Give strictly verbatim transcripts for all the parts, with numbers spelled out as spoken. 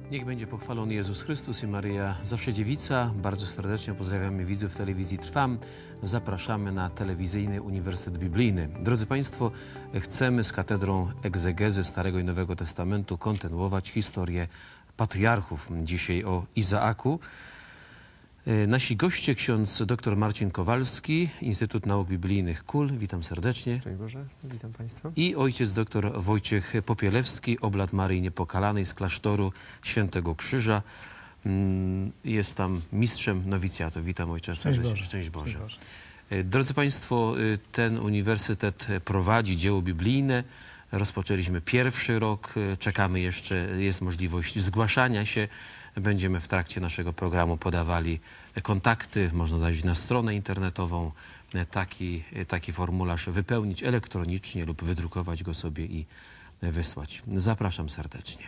Niech będzie pochwalony Jezus Chrystus i Maryja Zawsze Dziewica. Bardzo serdecznie pozdrawiamy widzów telewizji Trwam. Zapraszamy na telewizyjny Uniwersytet Biblijny. Drodzy Państwo, chcemy z Katedrą Egzegezy Starego i Nowego Testamentu kontynuować historię patriarchów. Dzisiaj o Izaaku. Nasi goście, ksiądz dr Marcin Kowalski, Instytut Nauk Biblijnych K U L. Witam serdecznie. Cześć Boże, witam Państwa. I ojciec dr Wojciech Popielewski, oblat Maryi Niepokalanej z klasztoru Świętego Krzyża. Jest tam mistrzem nowicjatu. Witam ojcze serdecznie. Boże. Szczęść Boże. Szczęść Boże. Drodzy Państwo, ten uniwersytet prowadzi dzieło biblijne. Rozpoczęliśmy pierwszy rok. Czekamy jeszcze, jest możliwość zgłaszania się. Będziemy w trakcie naszego programu podawali kontakty. Można zajrzeć na stronę internetową, taki, taki formularz wypełnić elektronicznie lub wydrukować go sobie i wysłać. Zapraszam serdecznie.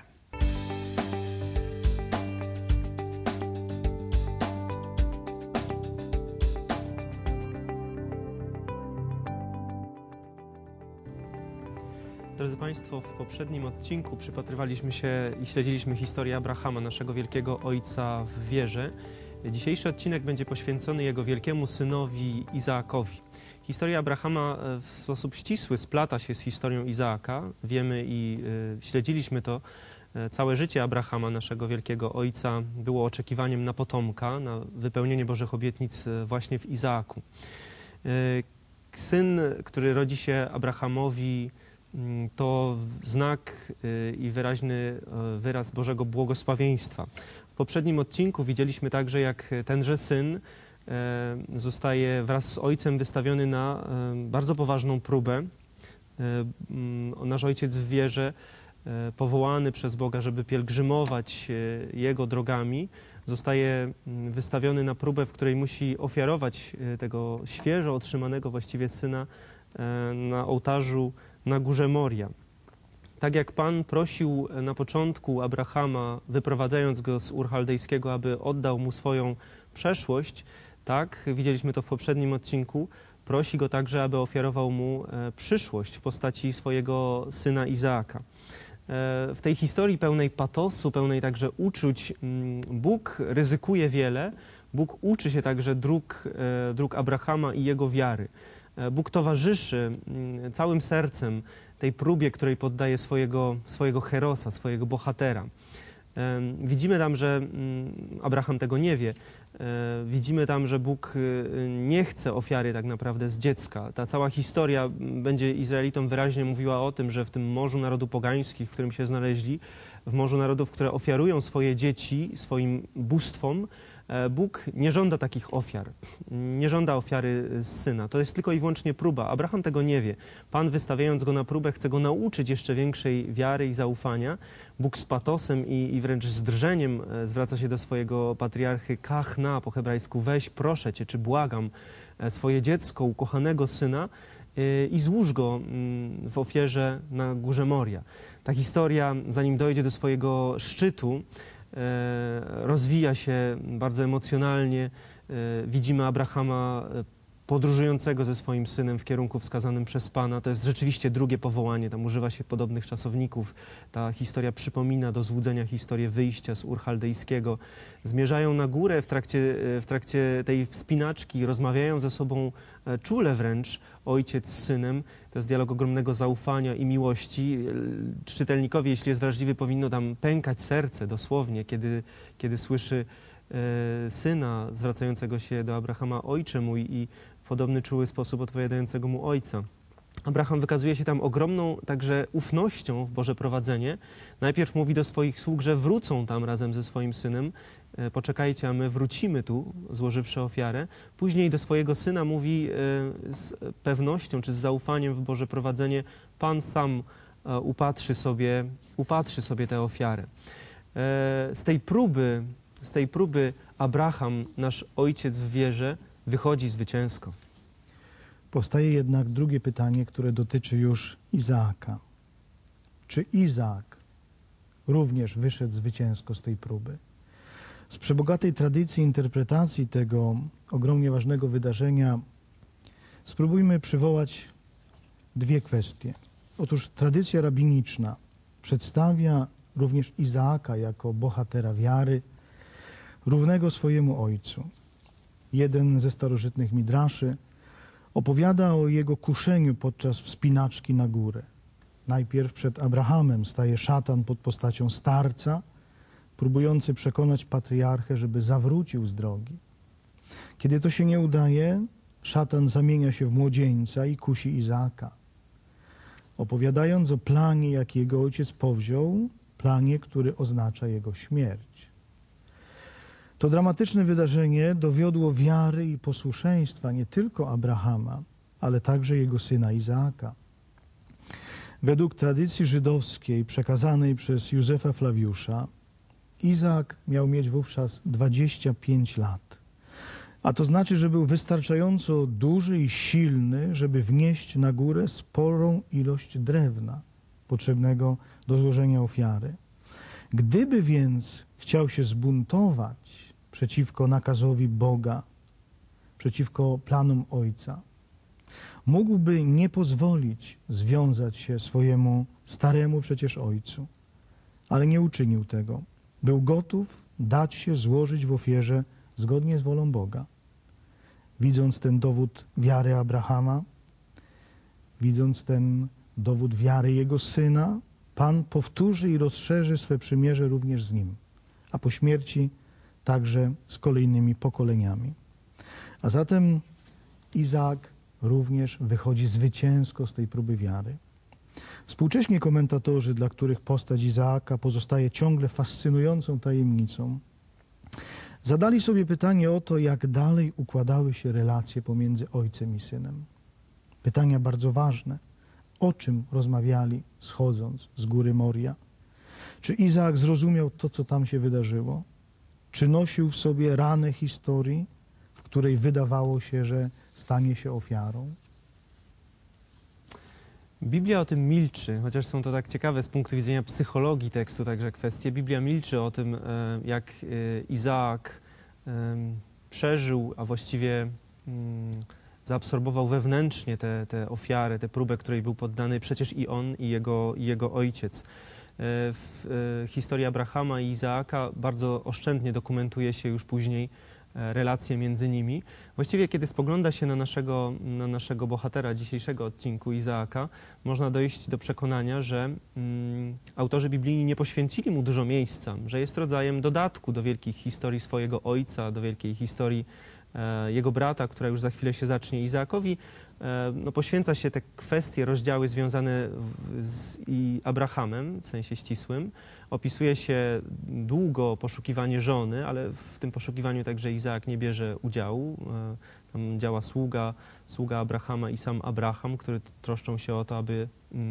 Drodzy Państwo, w poprzednim odcinku przypatrywaliśmy się i śledziliśmy historię Abrahama, naszego wielkiego ojca w wierze. Dzisiejszy odcinek będzie poświęcony jego wielkiemu synowi Izaakowi. Historia Abrahama w sposób ścisły splata się z historią Izaaka. Wiemy i y, śledziliśmy to. Całe życie Abrahama, naszego wielkiego ojca, było oczekiwaniem na potomka, na wypełnienie Bożych obietnic właśnie w Izaaku. Y, syn, który rodzi się Abrahamowi, to znak i wyraźny wyraz Bożego błogosławieństwa. W poprzednim odcinku widzieliśmy także, jak tenże syn zostaje wraz z ojcem wystawiony na bardzo poważną próbę. Nasz ojciec w wierze, powołany przez Boga, żeby pielgrzymować jego drogami, zostaje wystawiony na próbę, w której musi ofiarować tego świeżo otrzymanego właściwie syna na ołtarzu na górze Moria. Tak jak Pan prosił na początku Abrahama, wyprowadzając go z Ur Chaldejskiego, aby oddał mu swoją przeszłość, tak, widzieliśmy to w poprzednim odcinku, prosi go także, aby ofiarował mu przyszłość w postaci swojego syna Izaaka. W tej historii pełnej patosu, pełnej także uczuć, Bóg ryzykuje wiele. Bóg uczy się także dróg, dróg Abrahama i jego wiary. Bóg towarzyszy całym sercem tej próbie, której poddaje swojego, swojego herosa, swojego bohatera. Widzimy tam, że Abraham tego nie wie. Widzimy tam, że Bóg nie chce ofiary tak naprawdę z dziecka. Ta cała historia będzie Izraelitom wyraźnie mówiła o tym, że w tym morzu narodów pogańskich, w którym się znaleźli, w morzu narodów, które ofiarują swoje dzieci swoim bóstwom, Bóg nie żąda takich ofiar, nie żąda ofiary z syna. To jest tylko i wyłącznie próba. Abraham tego nie wie. Pan, wystawiając go na próbę, chce go nauczyć jeszcze większej wiary i zaufania. Bóg z patosem i, i wręcz z drżeniem zwraca się do swojego patriarchy: kachna, po hebrajsku, weź, proszę cię, czy błagam, swoje dziecko, ukochanego syna i złóż go w ofierze na górze Moria. Ta historia, zanim dojdzie do swojego szczytu, rozwija się bardzo emocjonalnie. Widzimy Abrahama podróżującego ze swoim synem w kierunku wskazanym przez Pana. To jest rzeczywiście drugie powołanie, tam używa się podobnych czasowników. Ta historia przypomina do złudzenia historię wyjścia z Ur Chaldejskiego. Zmierzają na górę w trakcie, w trakcie tej wspinaczki, rozmawiają ze sobą czule wręcz, ojciec z synem. To jest dialog ogromnego zaufania i miłości. Czytelnikowi, jeśli jest wrażliwy, powinno tam pękać serce dosłownie, kiedy, kiedy słyszy e, syna zwracającego się do Abrahama: ojcze mój, i w podobny czuły sposób odpowiadającego mu ojca. Abraham wykazuje się tam ogromną także ufnością w Boże prowadzenie. Najpierw mówi do swoich sług, że wrócą tam razem ze swoim synem. E, poczekajcie, a my wrócimy tu, złożywszy ofiarę. Później do swojego syna mówi e, z pewnością czy z zaufaniem w Boże prowadzenie: Pan sam e, upatrzy sobie, upatrzy sobie tę ofiarę. E, z tej próby, z tej próby Abraham, nasz ojciec w wierze, wychodzi zwycięsko. Powstaje jednak drugie pytanie, które dotyczy już Izaaka. Czy Izaak również wyszedł zwycięsko z tej próby? Z przebogatej tradycji interpretacji tego ogromnie ważnego wydarzenia spróbujmy przywołać dwie kwestie. Otóż tradycja rabiniczna przedstawia również Izaaka jako bohatera wiary, równego swojemu ojcu. Jeden ze starożytnych midraszy opowiada o jego kuszeniu podczas wspinaczki na górę. Najpierw przed Abrahamem staje szatan pod postacią starca, próbujący przekonać patriarchę, żeby zawrócił z drogi. Kiedy to się nie udaje, szatan zamienia się w młodzieńca i kusi Izaaka, opowiadając o planie, jaki jego ojciec powziął, planie, który oznacza jego śmierć. To dramatyczne wydarzenie dowiodło wiary i posłuszeństwa nie tylko Abrahama, ale także jego syna Izaaka. Według tradycji żydowskiej przekazanej przez Józefa Flawiusza, Izaak miał mieć wówczas dwadzieścia pięć lat. A to znaczy, że był wystarczająco duży i silny, żeby wnieść na górę sporą ilość drewna potrzebnego do złożenia ofiary. Gdyby więc chciał się zbuntować przeciwko nakazowi Boga, przeciwko planom Ojca, mógłby nie pozwolić związać się swojemu staremu przecież ojcu, ale nie uczynił tego. Był gotów dać się złożyć w ofierze zgodnie z wolą Boga. Widząc ten dowód wiary Abrahama, widząc ten dowód wiary jego syna, Pan powtórzy i rozszerzy swe przymierze również z nim, a po śmierci także z kolejnymi pokoleniami. A zatem Izaak również wychodzi zwycięsko z tej próby wiary. Współcześni komentatorzy, dla których postać Izaaka pozostaje ciągle fascynującą tajemnicą, zadali sobie pytanie o to, jak dalej układały się relacje pomiędzy ojcem i synem. Pytania bardzo ważne. O czym rozmawiali, schodząc z góry Moria? Czy Izaak zrozumiał to, co tam się wydarzyło? Czy nosił w sobie ranę historii, w której wydawało się, że stanie się ofiarą? Biblia o tym milczy, chociaż są to tak ciekawe z punktu widzenia psychologii tekstu także kwestie. Biblia milczy o tym, jak Izaak przeżył, a właściwie zaabsorbował wewnętrznie tę, tę ofiarę, tę próbę, której był poddany przecież i on, i jego, i jego ojciec. W historii Abrahama i Izaaka bardzo oszczędnie dokumentuje się już później relacje między nimi. Właściwie, kiedy spogląda się na naszego, na naszego bohatera dzisiejszego odcinku, Izaaka, można dojść do przekonania, że mm, autorzy biblijni nie poświęcili mu dużo miejsca, że jest rodzajem dodatku do wielkich historii swojego ojca, do wielkiej historii e, jego brata, która już za chwilę się zacznie. Izaakowi e, no, poświęca się te kwestie, rozdziały związane w, z i Abrahamem, w sensie ścisłym. Opisuje się długo poszukiwanie żony, ale w tym poszukiwaniu także Izaak nie bierze udziału. Tam działa sługa, sługa Abrahama i sam Abraham, który troszczą się o to, aby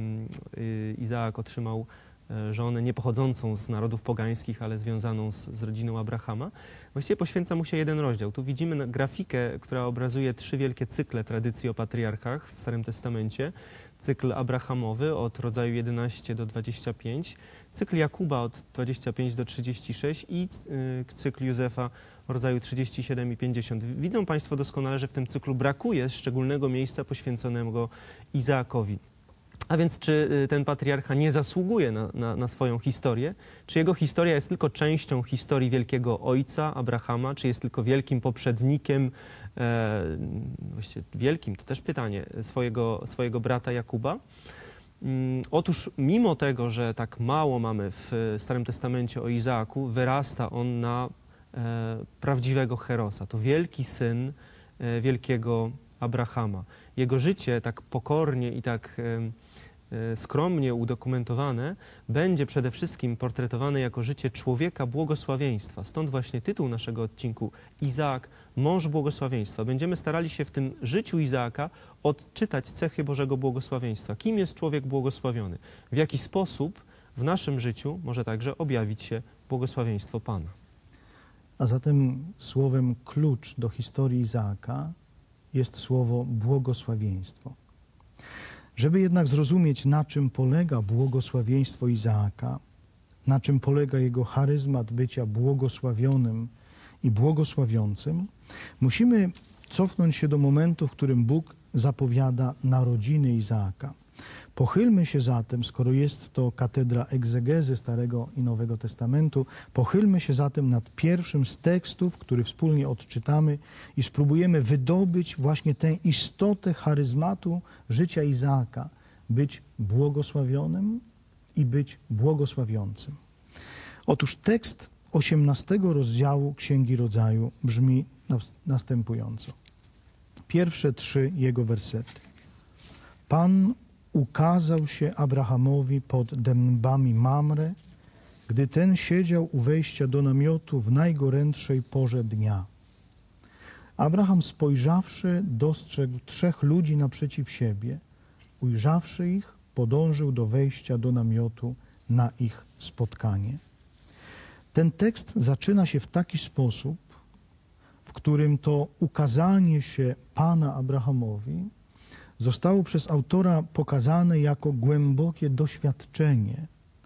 Izaak otrzymał żonę nie pochodzącą z narodów pogańskich, ale związaną z, z rodziną Abrahama. Właściwie poświęca mu się jeden rozdział. Tu widzimy grafikę, która obrazuje trzy wielkie cykle tradycji o patriarchach w Starym Testamencie. Cykl abrahamowy od rodzaju jedenaście do dwudziestu pięciu, cykl Jakuba od dwudziestu pięciu do trzydziestu sześciu i cykl Józefa o rodzaju trzydziestu siedmiu i pięćdziesięciu. Widzą Państwo doskonale, że w tym cyklu brakuje szczególnego miejsca poświęconego Izaakowi. A więc czy ten patriarcha nie zasługuje na, na, na swoją historię? Czy jego historia jest tylko częścią historii wielkiego ojca Abrahama? Czy jest tylko wielkim poprzednikiem, e, właściwie wielkim, to też pytanie, swojego, swojego brata Jakuba? Mm, otóż mimo tego, że tak mało mamy w Starym Testamencie o Izaaku, wyrasta on na e, prawdziwego Herosa. To wielki syn e, wielkiego Abrahama. Jego życie tak pokornie i tak e, skromnie udokumentowane, będzie przede wszystkim portretowane jako życie człowieka błogosławieństwa. Stąd właśnie tytuł naszego odcinku Izaak, mąż błogosławieństwa. Będziemy starali się w tym życiu Izaaka odczytać cechy Bożego błogosławieństwa. Kim jest człowiek błogosławiony? W jaki sposób w naszym życiu może także objawić się błogosławieństwo Pana? A zatem słowem klucz do historii Izaaka jest słowo błogosławieństwo. Żeby jednak zrozumieć, na czym polega błogosławieństwo Izaaka, na czym polega jego charyzmat bycia błogosławionym i błogosławiącym, musimy cofnąć się do momentu, w którym Bóg zapowiada narodziny Izaaka. Pochylmy się zatem, skoro jest to katedra egzegezy Starego i Nowego Testamentu, pochylmy się zatem nad pierwszym z tekstów, który wspólnie odczytamy i spróbujemy wydobyć właśnie tę istotę charyzmatu życia Izaaka, być błogosławionym i być błogosławiącym. Otóż tekst osiemnastego rozdziału Księgi Rodzaju brzmi następująco. Pierwsze trzy jego wersety. Pan ukazał się Abrahamowi pod dębami Mamre, gdy ten siedział u wejścia do namiotu w najgorętszej porze dnia. Abraham spojrzawszy, dostrzegł trzech ludzi naprzeciw siebie. Ujrzawszy ich, podążył do wejścia do namiotu na ich spotkanie. Ten tekst zaczyna się w taki sposób, w którym to ukazanie się Pana Abrahamowi zostało przez autora pokazane jako głębokie doświadczenie.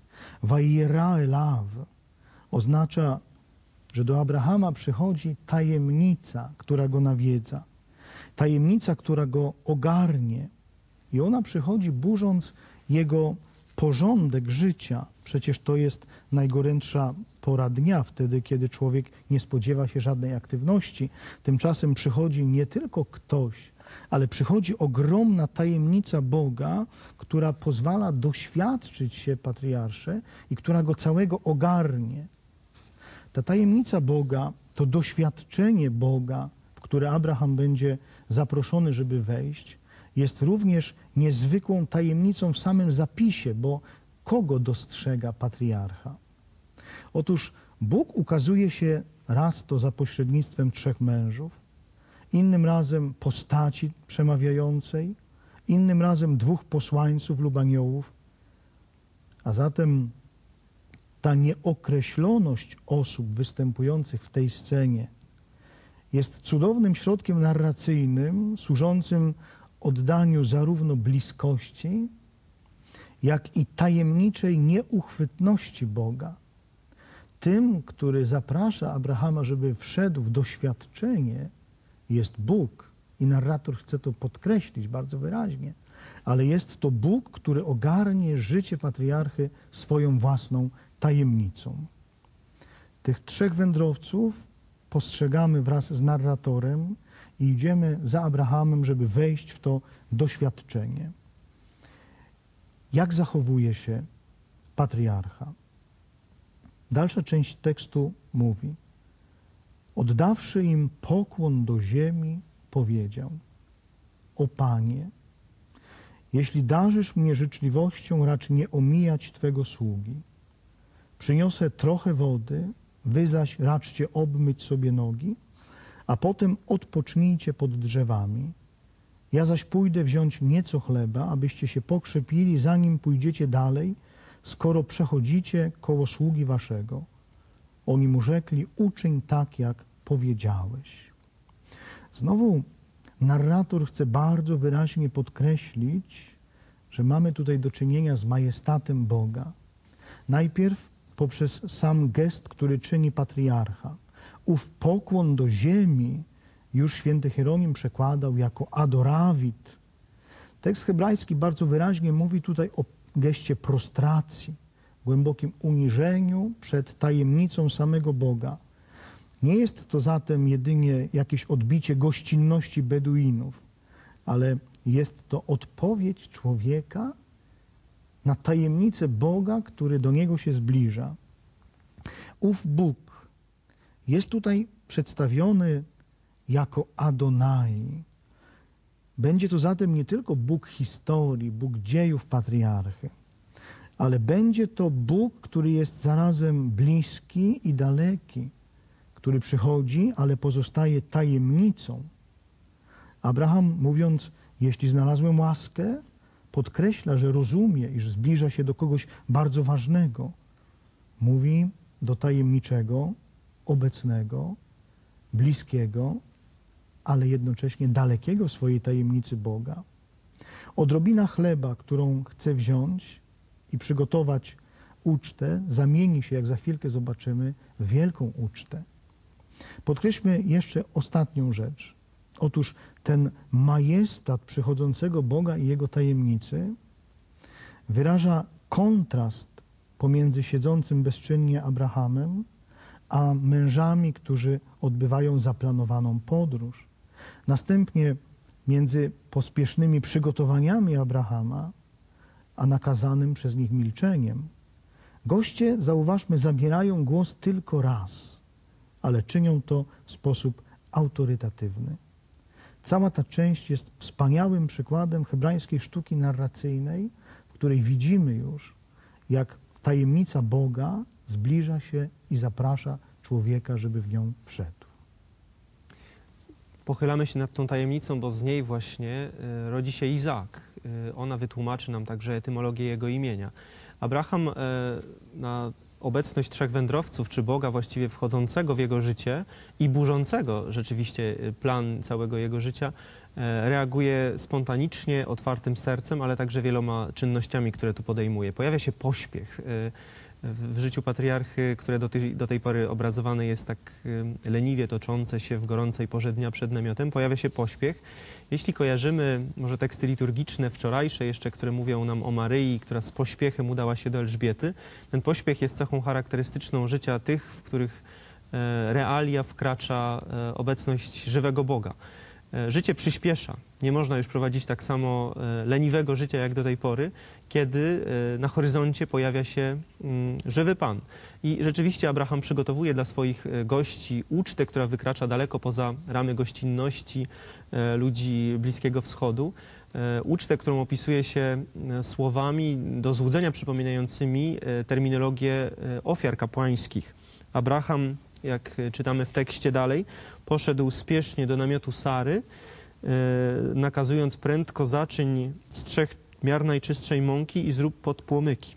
Vayera elav oznacza, że do Abrahama przychodzi tajemnica, która go nawiedza. Tajemnica, która go ogarnie. I ona przychodzi burząc jego porządek życia. Przecież to jest najgorętsza pora dnia, wtedy, kiedy człowiek nie spodziewa się żadnej aktywności. Tymczasem przychodzi nie tylko ktoś, ale przychodzi ogromna tajemnica Boga, która pozwala doświadczyć się patriarsze i która go całego ogarnie. Ta tajemnica Boga, to doświadczenie Boga, w które Abraham będzie zaproszony, żeby wejść, jest również niezwykłą tajemnicą w samym zapisie, bo kogo dostrzega patriarcha? Otóż Bóg ukazuje się raz to za pośrednictwem trzech mężów, innym razem postaci przemawiającej, innym razem dwóch posłańców lub aniołów, a zatem ta nieokreśloność osób występujących w tej scenie jest cudownym środkiem narracyjnym, służącym oddaniu zarówno bliskości, jak i tajemniczej nieuchwytności Boga. Tym, który zaprasza Abrahama, żeby wszedł w doświadczenie, jest Bóg. I narrator chce to podkreślić bardzo wyraźnie. Ale jest to Bóg, który ogarnie życie patriarchy swoją własną tajemnicą. Tych trzech wędrowców postrzegamy wraz z narratorem i idziemy za Abrahamem, żeby wejść w to doświadczenie. Jak zachowuje się patriarcha? Dalsza część tekstu mówi: oddawszy im pokłon do ziemi, powiedział: o Panie, jeśli darzysz mnie życzliwością, racz nie omijać Twego sługi. Przyniosę trochę wody, wy zaś raczcie obmyć sobie nogi, a potem odpocznijcie pod drzewami. Ja zaś pójdę wziąć nieco chleba, abyście się pokrzepili, zanim pójdziecie dalej, skoro przechodzicie koło sługi waszego. Oni mu rzekli: uczyń tak, jak powiedziałeś. Znowu narrator chce bardzo wyraźnie podkreślić, że mamy tutaj do czynienia z majestatem Boga. Najpierw poprzez sam gest, który czyni patriarcha. Ów pokłon do ziemi już święty Hieronim przekładał jako adorawit. Tekst hebrajski bardzo wyraźnie mówi tutaj o geście prostracji, głębokim uniżeniu przed tajemnicą samego Boga. Nie jest to zatem jedynie jakieś odbicie gościnności Beduinów, ale jest to odpowiedź człowieka na tajemnicę Boga, który do niego się zbliża. Ów Bóg jest tutaj przedstawiony jako Adonai. Będzie to zatem nie tylko Bóg historii, Bóg dziejów patriarchy, ale będzie to Bóg, który jest zarazem bliski i daleki, który przychodzi, ale pozostaje tajemnicą. Abraham, mówiąc: jeśli znalazłem łaskę, podkreśla, że rozumie, iż zbliża się do kogoś bardzo ważnego. Mówi do tajemniczego, obecnego, bliskiego, ale jednocześnie dalekiego w swojej tajemnicy Boga. Odrobina chleba, którą chce wziąć i przygotować ucztę, zamieni się, jak za chwilkę zobaczymy, w wielką ucztę. Podkreślmy jeszcze ostatnią rzecz. Otóż ten majestat przychodzącego Boga i Jego tajemnicy wyraża kontrast pomiędzy siedzącym bezczynnie Abrahamem, a mężami, którzy odbywają zaplanowaną podróż. Następnie między pospiesznymi przygotowaniami Abrahama, a nakazanym przez nich milczeniem. Goście, zauważmy, zabierają głos tylko raz, ale czynią to w sposób autorytatywny. Cała ta część jest wspaniałym przykładem hebrajskiej sztuki narracyjnej, w której widzimy już, jak tajemnica Boga zbliża się i zaprasza człowieka, żeby w nią wszedł. Pochylamy się nad tą tajemnicą, bo z niej właśnie y, rodzi się Izaak. Y, ona wytłumaczy nam także etymologię jego imienia. Abraham y, na obecność trzech wędrowców, czy Boga właściwie wchodzącego w jego życie i burzącego rzeczywiście plan całego jego życia, y, reaguje spontanicznie, otwartym sercem, ale także wieloma czynnościami, które tu podejmuje. Pojawia się pośpiech. Y, w życiu patriarchy, które do tej, do tej pory obrazowane jest tak y, leniwie toczące się w gorącej porze dnia przed namiotem, pojawia się pośpiech. Jeśli kojarzymy może teksty liturgiczne wczorajsze jeszcze, które mówią nam o Maryi, która z pośpiechem udała się do Elżbiety, ten pośpiech jest cechą charakterystyczną życia tych, w których e, realia wkracza e, obecność żywego Boga. Życie przyspiesza. Nie można już prowadzić tak samo leniwego życia jak do tej pory, kiedy na horyzoncie pojawia się żywy Pan. I rzeczywiście Abraham przygotowuje dla swoich gości ucztę, która wykracza daleko poza ramy gościnności ludzi Bliskiego Wschodu. Ucztę, którą opisuje się słowami do złudzenia przypominającymi terminologię ofiar kapłańskich. Abraham, jak czytamy w tekście dalej, poszedł spiesznie do namiotu Sary, e, nakazując prędko zaczyń z trzech miar najczystszej mąki i zrób podpłomyki.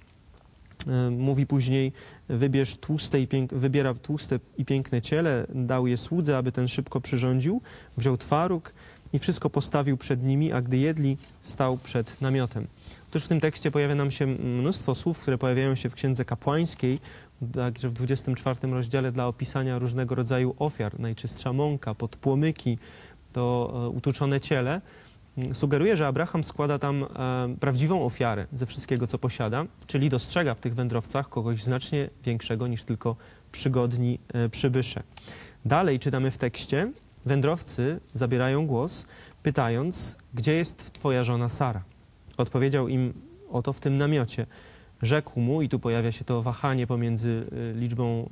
E, mówi później, wybierz tłuste i pięk, wybiera tłuste i piękne ciele, dał je słudze, aby ten szybko przyrządził, wziął twaróg i wszystko postawił przed nimi, a gdy jedli, stał przed namiotem. Otóż w tym tekście pojawia nam się mnóstwo słów, które pojawiają się w Księdze Kapłańskiej, także w dwudziestym czwartym rozdziale dla opisania różnego rodzaju ofiar, najczystsza mąka, podpłomyki, to utuczone ciele. Sugeruje, że Abraham składa tam e, prawdziwą ofiarę ze wszystkiego, co posiada, czyli dostrzega w tych wędrowcach kogoś znacznie większego niż tylko przygodni e, przybysze. Dalej czytamy w tekście, wędrowcy zabierają głos, pytając, gdzie jest twoja żona Sara? Odpowiedział im, oto w tym namiocie. Rzekł mu, i tu pojawia się to wahanie pomiędzy liczbą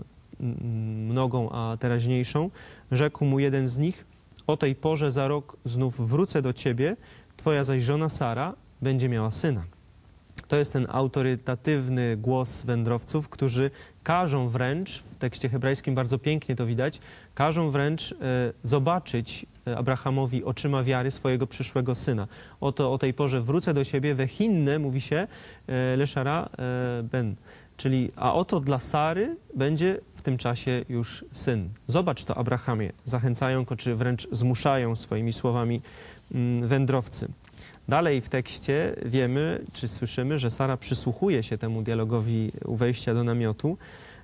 mnogą a teraźniejszą, rzekł mu jeden z nich, o tej porze za rok znów wrócę do ciebie, twoja zaś żona Sara będzie miała syna. To jest ten autorytatywny głos wędrowców, którzy każą wręcz, w tekście hebrajskim bardzo pięknie to widać, każą wręcz e, zobaczyć Abrahamowi oczyma wiary swojego przyszłego syna. Oto o tej porze wrócę do siebie, wechinne, mówi się, e, leszara e, ben, czyli a oto dla Sary będzie w tym czasie już syn. Zobacz to, Abrahamie, zachęcają go, czy wręcz zmuszają swoimi słowami mm, wędrowcy. Dalej w tekście wiemy, czy słyszymy, że Sara przysłuchuje się temu dialogowi u wejścia do namiotu.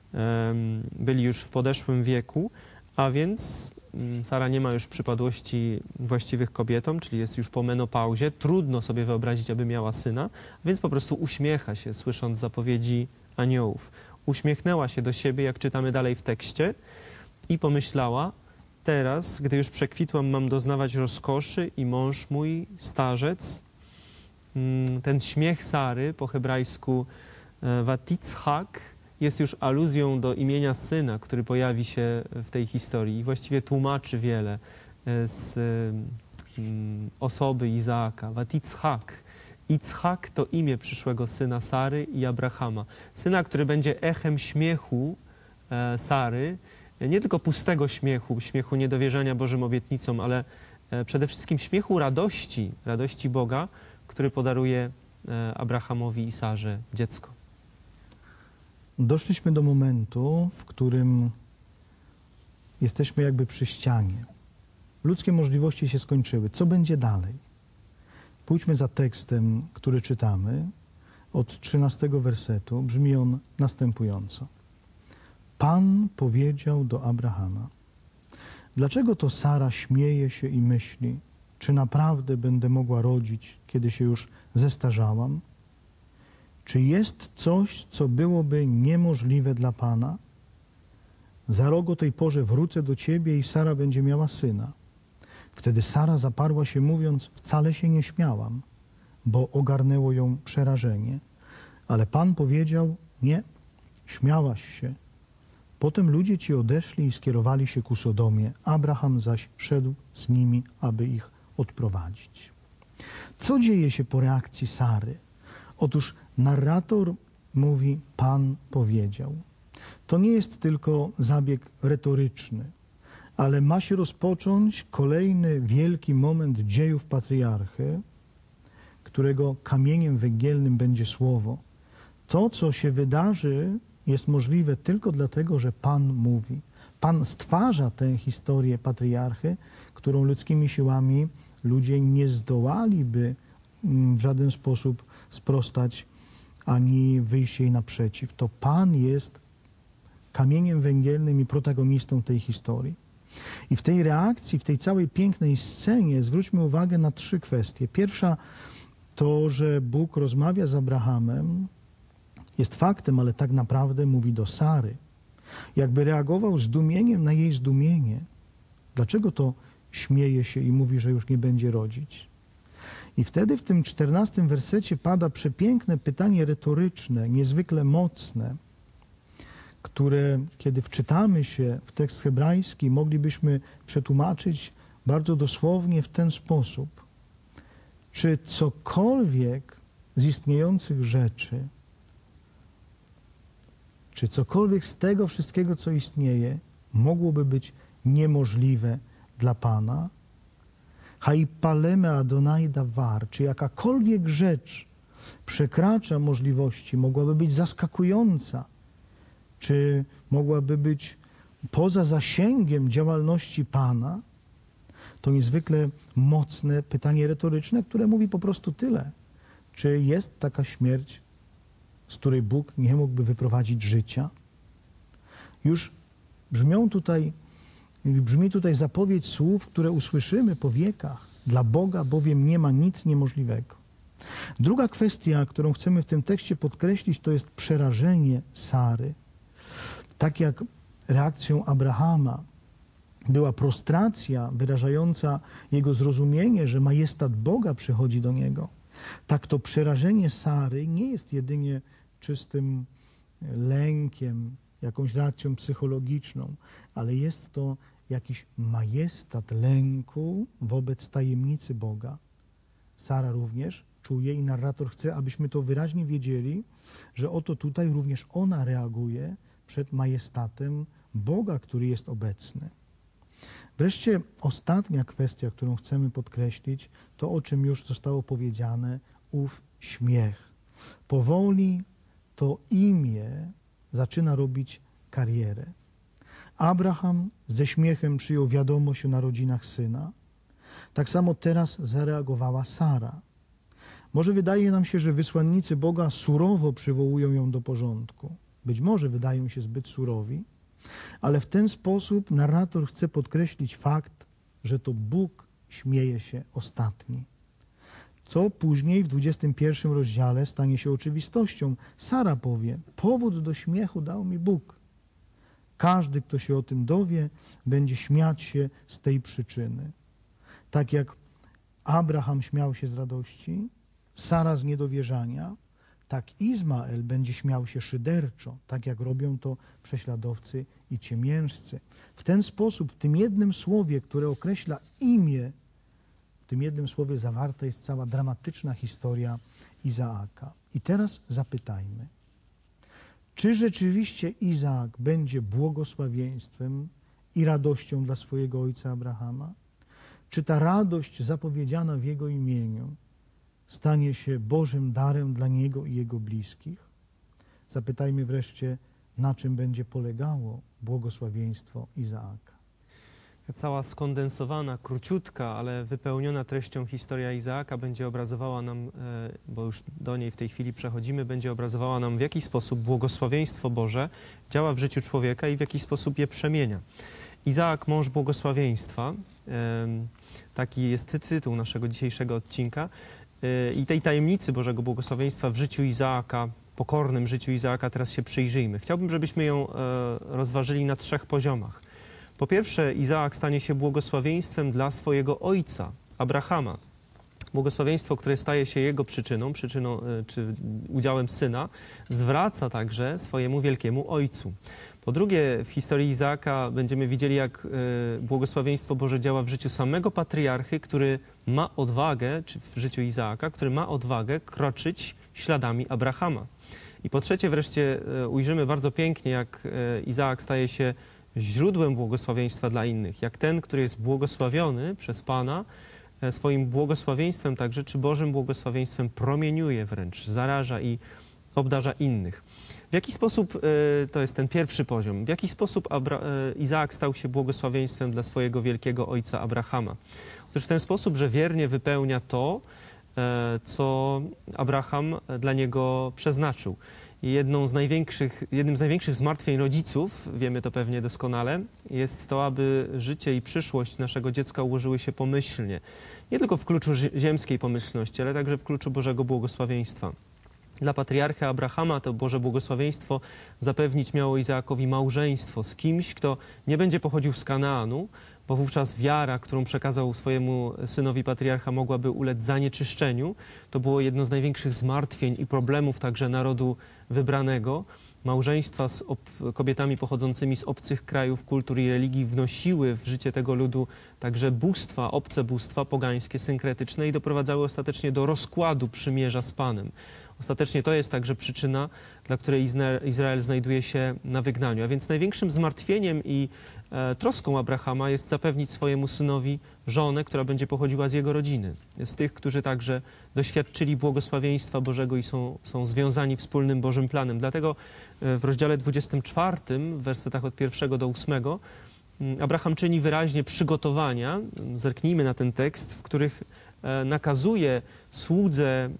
Byli już w podeszłym wieku, a więc Sara nie ma już przypadłości właściwych kobietom, czyli jest już po menopauzie. Trudno sobie wyobrazić, aby miała syna, więc po prostu uśmiecha się, słysząc zapowiedzi aniołów. Uśmiechnęła się do siebie, jak czytamy dalej w tekście, i pomyślała, teraz, gdy już przekwitłam, mam doznawać rozkoszy i mąż mój, starzec. Ten śmiech Sary, po hebrajsku Vatitzhak, jest już aluzją do imienia syna, który pojawi się w tej historii i właściwie tłumaczy wiele z osoby Izaaka. Vatitzhak. Itzhak to imię przyszłego syna Sary i Abrahama. Syna, który będzie echem śmiechu Sary, nie tylko pustego śmiechu, śmiechu niedowierzania Bożym obietnicom, ale przede wszystkim śmiechu radości, radości Boga, który podaruje Abrahamowi i Sarze dziecko. Doszliśmy do momentu, w którym jesteśmy jakby przy ścianie. Ludzkie możliwości się skończyły. Co będzie dalej? Pójdźmy za tekstem, który czytamy. Od trzynastego wersetu brzmi on następująco. Pan powiedział do Abrahama, dlaczego to Sara śmieje się i myśli, czy naprawdę będę mogła rodzić, kiedy się już zestarzałam? Czy jest coś, co byłoby niemożliwe dla Pana? Za rok o tej porze wrócę do Ciebie i Sara będzie miała syna. Wtedy Sara zaparła się, mówiąc, wcale się nie śmiałam, bo ogarnęło ją przerażenie. Ale Pan powiedział, nie, śmiałaś się. Potem ludzie ci odeszli i skierowali się ku Sodomie. Abraham zaś szedł z nimi, aby ich odprowadzić. Co dzieje się po reakcji Sary? Otóż narrator mówi, Pan powiedział. To nie jest tylko zabieg retoryczny, ale ma się rozpocząć kolejny wielki moment dziejów patriarchy, którego kamieniem węgielnym będzie słowo. To, co się wydarzy, jest możliwe tylko dlatego, że Pan mówi. Pan stwarza tę historię patriarchy, którą ludzkimi siłami ludzie nie zdołaliby w żaden sposób sprostać ani wyjść jej naprzeciw. To Pan jest kamieniem węgielnym i protagonistą tej historii. I w tej reakcji, w tej całej pięknej scenie zwróćmy uwagę na trzy kwestie. Pierwsza to, że Bóg rozmawia z Abrahamem, jest faktem, ale tak naprawdę mówi do Sary. Jakby reagował zdumieniem na jej zdumienie. Dlaczego to śmieje się i mówi, że już nie będzie rodzić? I wtedy w tym czternastym wersecie pada przepiękne pytanie retoryczne, niezwykle mocne, które, kiedy wczytamy się w tekst hebrajski, moglibyśmy przetłumaczyć bardzo dosłownie w ten sposób. Czy cokolwiek z istniejących rzeczy, czy cokolwiek z tego wszystkiego, co istnieje, mogłoby być niemożliwe dla Pana? Haipaleme Adonai davar, czy jakakolwiek rzecz przekracza możliwości, mogłaby być zaskakująca, czy mogłaby być poza zasięgiem działalności Pana? To niezwykle mocne pytanie retoryczne, które mówi po prostu tyle. Czy jest taka śmierć, z której Bóg nie mógłby wyprowadzić życia? Już brzmią tutaj, brzmi tutaj zapowiedź słów, które usłyszymy po wiekach. Dla Boga bowiem nie ma nic niemożliwego. Druga kwestia, którą chcemy w tym tekście podkreślić, to jest przerażenie Sary. Tak jak reakcją Abrahama była prostracja wyrażająca jego zrozumienie, że majestat Boga przychodzi do niego, tak to przerażenie Sary nie jest jedynie czystym lękiem, jakąś reakcją psychologiczną, ale jest to jakiś majestat lęku wobec tajemnicy Boga. Sara również czuje i narrator chce, abyśmy to wyraźnie wiedzieli, że oto tutaj również ona reaguje przed majestatem Boga, który jest obecny. Wreszcie ostatnia kwestia, którą chcemy podkreślić, to o czym już zostało powiedziane, ów śmiech. Powoli to imię zaczyna robić karierę. Abraham ze śmiechem przyjął wiadomość o narodzinach syna. Tak samo teraz zareagowała Sara. Może wydaje nam się, że wysłannicy Boga surowo przywołują ją do porządku. Być może wydają się zbyt surowi, ale w ten sposób narrator chce podkreślić fakt, że to Bóg śmieje się ostatni. Co później w dwudziestym pierwszym rozdziale stanie się oczywistością. Sara powie, powód do śmiechu dał mi Bóg. Każdy, kto się o tym dowie, będzie śmiać się z tej przyczyny. Tak jak Abraham śmiał się z radości, Sara z niedowierzania, tak Izmael będzie śmiał się szyderczo, tak jak robią to prześladowcy i ciemiężcy. W ten sposób, w tym jednym słowie, które określa imię, w tym jednym słowie zawarta jest cała dramatyczna historia Izaaka. I teraz zapytajmy, czy rzeczywiście Izaak będzie błogosławieństwem i radością dla swojego ojca Abrahama? Czy ta radość zapowiedziana w jego imieniu stanie się Bożym darem dla niego i jego bliskich? Zapytajmy wreszcie, na czym będzie polegało błogosławieństwo Izaaka. Cała skondensowana, króciutka, ale wypełniona treścią historia Izaaka będzie obrazowała nam, bo już do niej w tej chwili przechodzimy, będzie obrazowała nam, w jaki sposób błogosławieństwo Boże działa w życiu człowieka i w jaki sposób je przemienia. Izaak, mąż błogosławieństwa, taki jest tytuł naszego dzisiejszego odcinka. i tej tajemnicy Bożego błogosławieństwa w życiu Izaaka, pokornym życiu Izaaka teraz się przyjrzyjmy. Chciałbym, żebyśmy ją rozważyli na trzech poziomach. Po pierwsze, Izaak stanie się błogosławieństwem dla swojego ojca, Abrahama. Błogosławieństwo, które staje się jego przyczyną, przyczyną czy udziałem syna, zwraca także swojemu wielkiemu ojcu. Po drugie, w historii Izaaka będziemy widzieli, jak błogosławieństwo Boże działa w życiu samego patriarchy, który ma odwagę, czy w życiu Izaaka, który ma odwagę kroczyć śladami Abrahama. I po trzecie wreszcie ujrzymy bardzo pięknie, jak Izaak staje się źródłem błogosławieństwa dla innych, jak ten, który jest błogosławiony przez Pana, swoim błogosławieństwem także, czy Bożym błogosławieństwem promieniuje wręcz, zaraża i obdarza innych. W jaki sposób, to jest ten pierwszy poziom, w jaki sposób Abra Izaak stał się błogosławieństwem dla swojego wielkiego ojca Abrahama? Otóż w ten sposób, że wiernie wypełnia to, co Abraham dla niego przeznaczył. I jedną z największych, jednym z największych zmartwień rodziców, wiemy to pewnie doskonale, jest to, aby życie i przyszłość naszego dziecka ułożyły się pomyślnie. Nie tylko w kluczu ziemskiej pomyślności, ale także w kluczu Bożego błogosławieństwa. Dla patriarchy Abrahama to Boże błogosławieństwo zapewnić miało Izaakowi małżeństwo z kimś, kto nie będzie pochodził z Kanaanu, bo wówczas wiara, którą przekazał swojemu synowi patriarcha, mogłaby ulec zanieczyszczeniu. To było jedno z największych zmartwień i problemów także narodu wybranego. Małżeństwa z kobietami pochodzącymi z obcych krajów, kultur i religii wnosiły w życie tego ludu także bóstwa, obce bóstwa pogańskie, synkretyczne i doprowadzały ostatecznie do rozkładu przymierza z Panem. Ostatecznie to jest także przyczyna, dla której Izrael znajduje się na wygnaniu. A więc największym zmartwieniem i e, troską Abrahama jest zapewnić swojemu synowi żonę, która będzie pochodziła z jego rodziny. Z tych, którzy także doświadczyli błogosławieństwa Bożego i są, są związani wspólnym Bożym planem. Dlatego w rozdziale dwudziestym czwartym, w wersetach od pierwszego do ósmego, Abraham czyni wyraźnie przygotowania, zerknijmy na ten tekst, w których nakazuje słudze,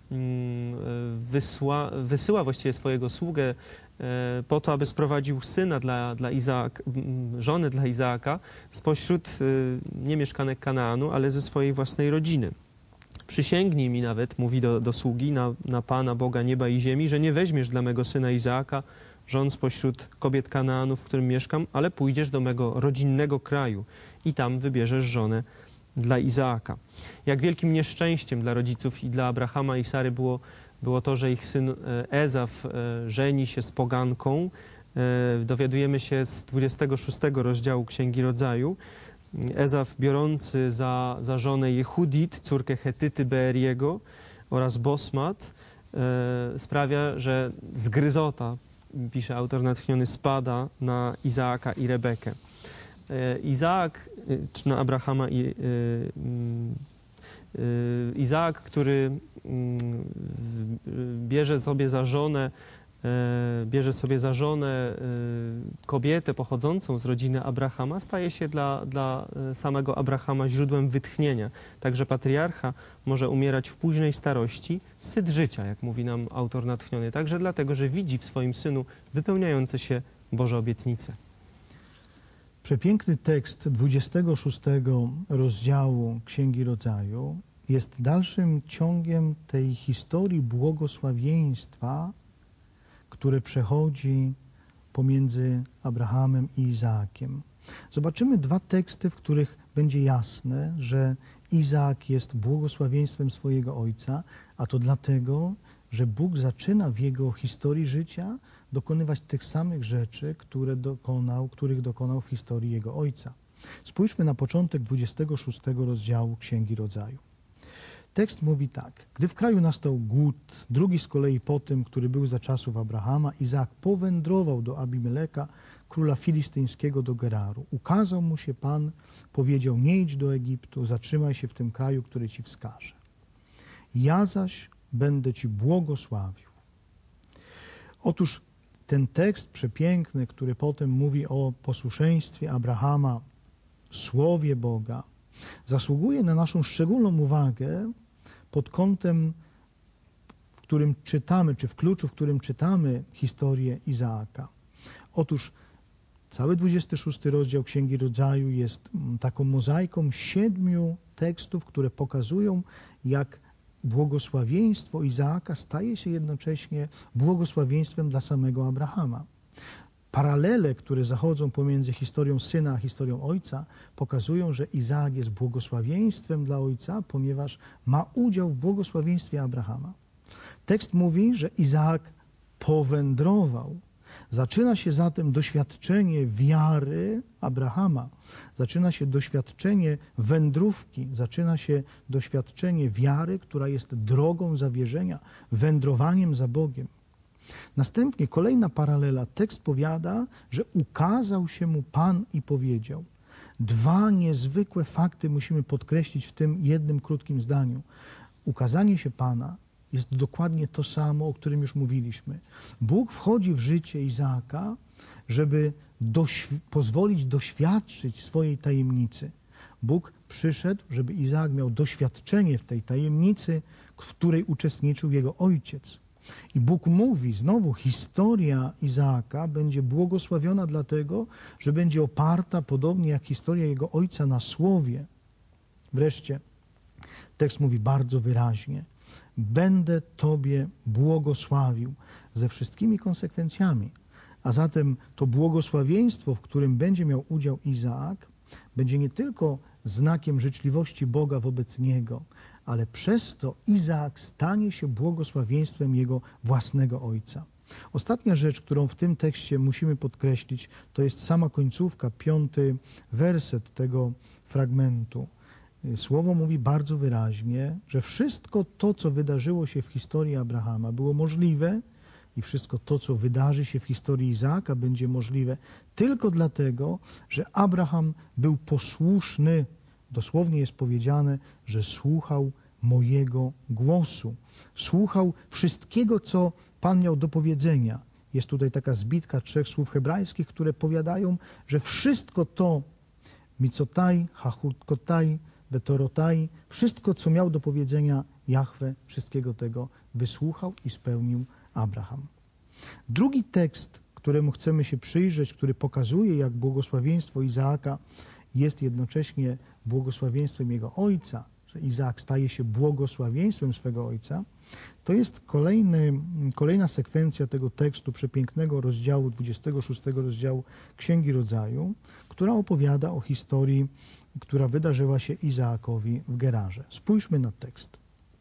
wysła, wysyła właściwie swojego sługę po to, aby sprowadził syna dla, dla Izaaka, żonę dla Izaaka spośród niemieszkanek Kanaanu, ale ze swojej własnej rodziny. Przysięgnij mi nawet, mówi do, do sługi, na, na Pana, Boga nieba i ziemi, że nie weźmiesz dla mego syna Izaaka żon spośród kobiet Kanaanu, w którym mieszkam, ale pójdziesz do mego rodzinnego kraju i tam wybierzesz żonę dla Izaaka. Jak wielkim nieszczęściem dla rodziców i dla Abrahama i Sary było, było to, że ich syn Ezaf żeni się z poganką. Dowiadujemy się z dwudziestego szóstego rozdziału Księgi Rodzaju. Ezaf, biorący za, za żonę Jehudit, córkę Chetyty Beeriego oraz Bosmat, e, sprawia, że zgryzota, pisze autor natchniony, spada na Izaaka i Rebekę. E, Izaak, e, czy na Abrahama i e, e, Izaak, który e, bierze sobie za żonę bierze sobie za żonę kobietę pochodzącą z rodziny Abrahama, staje się dla, dla samego Abrahama źródłem wytchnienia. Także patriarcha może umierać w późnej starości, syt życia, jak mówi nam autor natchniony. Także dlatego, że widzi w swoim synu wypełniające się Boże obietnice. Przepiękny tekst dwudziestego szóstego rozdziału Księgi Rodzaju jest dalszym ciągiem tej historii błogosławieństwa, które przechodzi pomiędzy Abrahamem i Izaakiem. Zobaczymy dwa teksty, w których będzie jasne, że Izaak jest błogosławieństwem swojego ojca, a to dlatego, że Bóg zaczyna w jego historii życia dokonywać tych samych rzeczy, które dokonał, których dokonał w historii jego ojca. Spójrzmy na początek dwudziestego szóstego rozdziału Księgi Rodzaju. Tekst mówi tak. Gdy w kraju nastał głód, drugi z kolei po tym, który był za czasów Abrahama, Izaak powędrował do Abimeleka, króla filistyńskiego, do Geraru. Ukazał mu się Pan, powiedział: nie idź do Egiptu, zatrzymaj się w tym kraju, który ci wskażę. Ja zaś będę ci błogosławił. Otóż ten tekst przepiękny, który potem mówi o posłuszeństwie Abrahama, słowie Boga, zasługuje na naszą szczególną uwagę pod kątem, w którym czytamy, czy w kluczu, w którym czytamy historię Izaaka. Otóż cały dwudziesty szósty rozdział Księgi Rodzaju jest taką mozaiką siedmiu tekstów, które pokazują, jak błogosławieństwo Izaaka staje się jednocześnie błogosławieństwem dla samego Abrahama. Paralele, które zachodzą pomiędzy historią syna a historią ojca, pokazują, że Izaak jest błogosławieństwem dla ojca, ponieważ ma udział w błogosławieństwie Abrahama. Tekst mówi, że Izaak powędrował. Zaczyna się zatem doświadczenie wiary Abrahama, zaczyna się doświadczenie wędrówki, zaczyna się doświadczenie wiary, która jest drogą zawierzenia, wędrowaniem za Bogiem. Następnie kolejna paralela, tekst powiada, że ukazał się mu Pan i powiedział. Dwa niezwykłe fakty musimy podkreślić w tym jednym krótkim zdaniu. Ukazanie się Pana jest dokładnie to samo, o którym już mówiliśmy. Bóg wchodzi w życie Izaaka, żeby doświ- pozwolić doświadczyć swojej tajemnicy. Bóg przyszedł, żeby Izaak miał doświadczenie w tej tajemnicy, w której uczestniczył jego ojciec. I Bóg mówi, znowu historia Izaaka będzie błogosławiona dlatego, że będzie oparta, podobnie jak historia jego ojca, na słowie. Wreszcie tekst mówi bardzo wyraźnie, będę Tobie błogosławił ze wszystkimi konsekwencjami. A zatem to błogosławieństwo, w którym będzie miał udział Izaak, będzie nie tylko znakiem życzliwości Boga wobec niego, ale przez to Izaak stanie się błogosławieństwem jego własnego ojca. Ostatnia rzecz, którą w tym tekście musimy podkreślić, to jest sama końcówka, piąty werset tego fragmentu. Słowo mówi bardzo wyraźnie, że wszystko to, co wydarzyło się w historii Abrahama, było możliwe i wszystko to, co wydarzy się w historii Izaaka, będzie możliwe tylko dlatego, że Abraham był posłuszny. Dosłownie jest powiedziane, że słuchał mojego głosu. Słuchał wszystkiego, co Pan miał do powiedzenia. Jest tutaj taka zbitka trzech słów hebrajskich, które powiadają, że wszystko to, micotaj, hachutkotaj, betorotaj, wszystko, co miał do powiedzenia Jahwe, wszystkiego tego wysłuchał i spełnił Abraham. Drugi tekst, któremu chcemy się przyjrzeć, który pokazuje, jak błogosławieństwo Izaaka jest jednocześnie błogosławieństwem jego ojca, że Izaak staje się błogosławieństwem swego ojca, to jest kolejny, kolejna sekwencja tego tekstu, przepięknego rozdziału, dwudziestego szóstego rozdziału Księgi Rodzaju, która opowiada o historii, która wydarzyła się Izaakowi w Gerarze. Spójrzmy na tekst.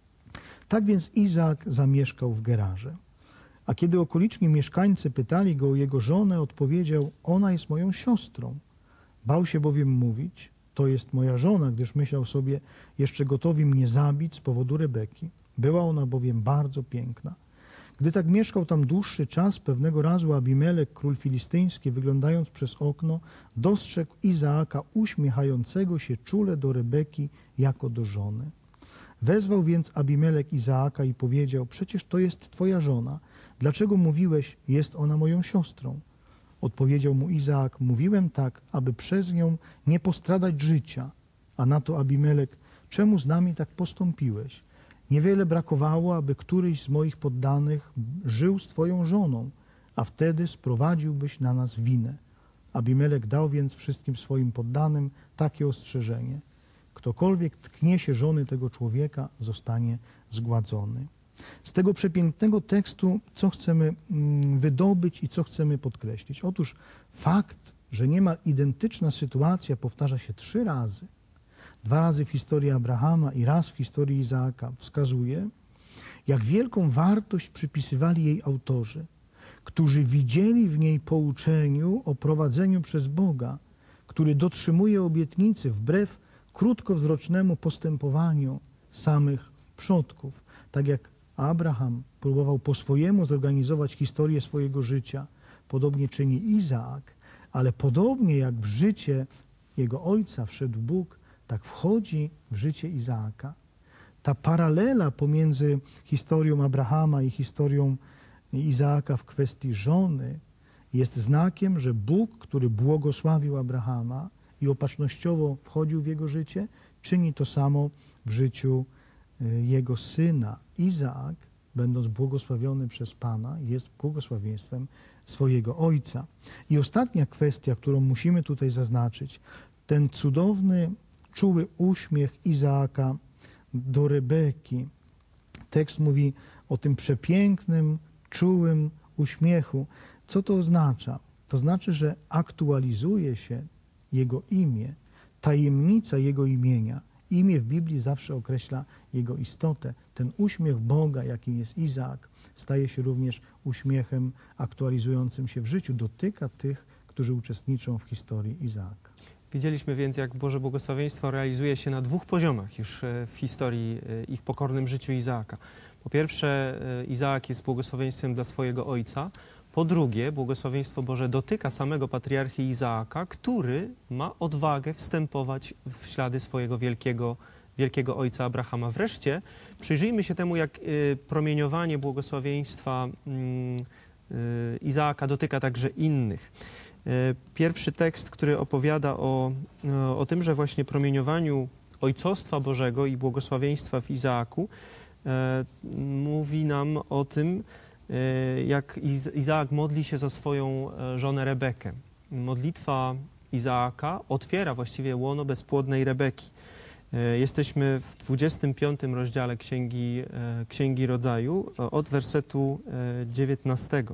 Tak więc Izaak zamieszkał w Gerarze. A kiedy okoliczni mieszkańcy pytali go o jego żonę, odpowiedział, ona jest moją siostrą. Bał się bowiem mówić, to jest moja żona, gdyż myślał sobie, jeszcze gotowi mnie zabić z powodu Rebeki. Była ona bowiem bardzo piękna. Gdy tak mieszkał tam dłuższy czas, pewnego razu Abimelek, król filistyński, wyglądając przez okno, dostrzegł Izaaka uśmiechającego się czule do Rebeki jako do żony. Wezwał więc Abimelek Izaaka i powiedział, przecież to jest twoja żona. Dlaczego mówiłeś, jest ona moją siostrą? Odpowiedział mu Izaak, mówiłem tak, aby przez nią nie postradać życia. A na to Abimelek, czemu z nami tak postąpiłeś? Niewiele brakowało, aby któryś z moich poddanych żył z twoją żoną, a wtedy sprowadziłbyś na nas winę. Abimelek dał więc wszystkim swoim poddanym takie ostrzeżenie. Ktokolwiek tknie się żony tego człowieka, zostanie zgładzony. Z tego przepięknego tekstu, co chcemy wydobyć i co chcemy podkreślić? Otóż fakt, że niemal identyczna sytuacja powtarza się trzy razy, dwa razy w historii Abrahama i raz w historii Izaaka, wskazuje, jak wielką wartość przypisywali jej autorzy, którzy widzieli w niej pouczeniu o prowadzeniu przez Boga, który dotrzymuje obietnicy wbrew krótkowzrocznemu postępowaniu samych przodków. Tak jak Abraham próbował po swojemu zorganizować historię swojego życia, podobnie czyni Izaak, ale podobnie jak w życie jego ojca wszedł Bóg, tak wchodzi w życie Izaaka. Ta paralela pomiędzy historią Abrahama i historią Izaaka w kwestii żony jest znakiem, że Bóg, który błogosławił Abrahama i opatrznościowo wchodził w jego życie, czyni to samo w życiu jego syna. Izaak, będąc błogosławiony przez Pana, jest błogosławieństwem swojego ojca. I ostatnia kwestia, którą musimy tutaj zaznaczyć, ten cudowny, czuły uśmiech Izaaka do Rebeki, Tekst mówi o tym przepięknym, czułym uśmiechu. Co to oznacza? To znaczy, że aktualizuje się Jego imię, tajemnica Jego imienia. Imię w Biblii zawsze określa Jego istotę. Ten uśmiech Boga, jakim jest Izaak, staje się również uśmiechem aktualizującym się w życiu. Dotyka tych, którzy uczestniczą w historii Izaaka. Widzieliśmy więc, jak Boże błogosławieństwo realizuje się na dwóch poziomach już w historii i w pokornym życiu Izaaka. Po pierwsze, Izaak jest błogosławieństwem dla swojego ojca. Po drugie, błogosławieństwo Boże dotyka samego patriarchy Izaaka, który ma odwagę wstępować w ślady swojego wielkiego, wielkiego ojca Abrahama. Wreszcie przyjrzyjmy się temu, jak promieniowanie błogosławieństwa Izaaka dotyka także innych. Pierwszy tekst, który opowiada o, o tym, że właśnie promieniowaniu Ojcostwa Bożego i błogosławieństwa w Izaaku, e, mówi nam o tym, e, jak Izaak modli się za swoją żonę Rebekę. Modlitwa Izaaka otwiera właściwie łono bezpłodnej Rebeki. E, jesteśmy w dwudziestym piątym rozdziale Księgi, e, Księgi Rodzaju od wersetu dziewiętnastego.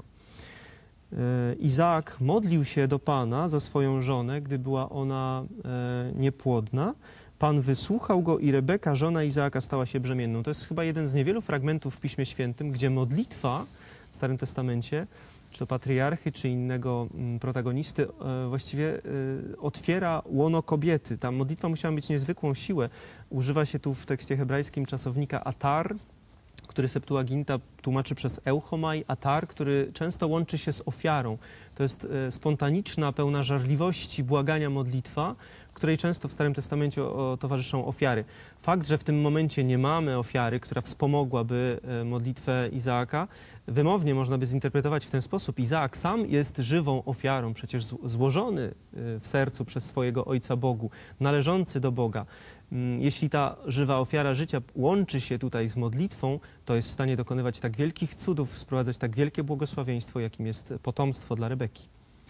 Izaak modlił się do Pana za swoją żonę, gdy była ona e, niepłodna. Pan wysłuchał go i Rebeka, żona Izaaka, stała się brzemienną. To jest chyba jeden z niewielu fragmentów w Piśmie Świętym, gdzie modlitwa w Starym Testamencie, czy to patriarchy, czy innego m, protagonisty, e, właściwie e, otwiera łono kobiety. Ta modlitwa musiała mieć niezwykłą siłę. Używa się tu w tekście hebrajskim czasownika atar, który Septuaginta tłumaczy przez euchomai, atar, który często łączy się z ofiarą. To jest e, spontaniczna, pełna żarliwości, błagania modlitwa, której często w Starym Testamencie o, towarzyszą ofiary. Fakt, że w tym momencie nie mamy ofiary, która wspomogłaby e, modlitwę Izaaka, wymownie można by zinterpretować w ten sposób. Izaak sam jest żywą ofiarą, przecież złożony e, w sercu przez swojego Ojca Bogu, należący do Boga. Jeśli ta żywa ofiara życia łączy się tutaj z modlitwą, to jest w stanie dokonywać tak wielkich cudów, sprowadzać tak wielkie błogosławieństwo, jakim jest potomstwo dla Rebeki.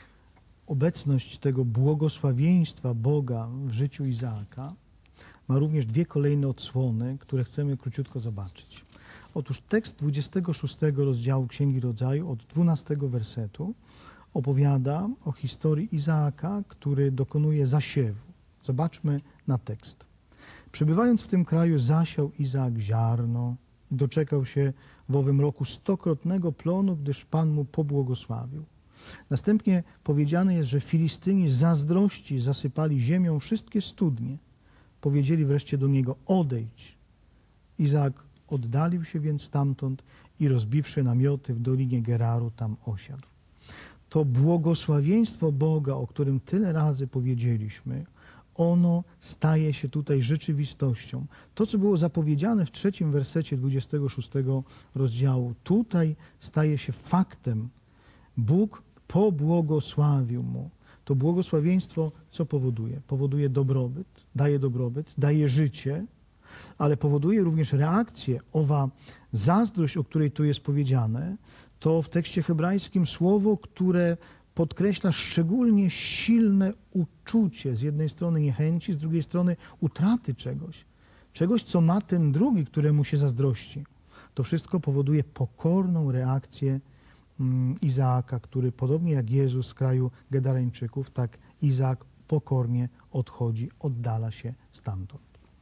Obecność tego błogosławieństwa Boga w życiu Izaaka ma również dwie kolejne odsłony, które chcemy króciutko zobaczyć. Otóż tekst dwudziestego szóstego rozdziału Księgi Rodzaju od dwunastego wersetu opowiada o historii Izaaka, który dokonuje zasiewu. Zobaczmy na tekst. Przebywając w tym kraju, zasiał Izaak ziarno i doczekał się w owym roku stokrotnego plonu, gdyż Pan mu pobłogosławił. Następnie powiedziane jest, że Filistyni z zazdrości zasypali ziemią wszystkie studnie. Powiedzieli wreszcie do niego: odejdź. Izaak oddalił się więc stamtąd i rozbiwszy namioty w dolinie Geraru, tam osiadł. To błogosławieństwo Boga, o którym tyle razy powiedzieliśmy, ono staje się tutaj rzeczywistością. To, co było zapowiedziane w trzecim wersecie dwudziestego szóstego rozdziału, tutaj staje się faktem. Bóg pobłogosławił mu. To błogosławieństwo co powoduje? Powoduje dobrobyt, daje dobrobyt, daje życie, ale powoduje również reakcję. Owa zazdrość, o której tu jest powiedziane, to w tekście hebrajskim słowo, które podkreśla szczególnie silne uczucie, z jednej strony niechęci, z drugiej strony utraty czegoś. Czegoś, co ma ten drugi, któremu się zazdrości. To wszystko powoduje pokorną reakcję mm, Izaaka, który podobnie jak Jezus z kraju Gedareńczyków, tak Izaak pokornie odchodzi, oddala się stamtąd.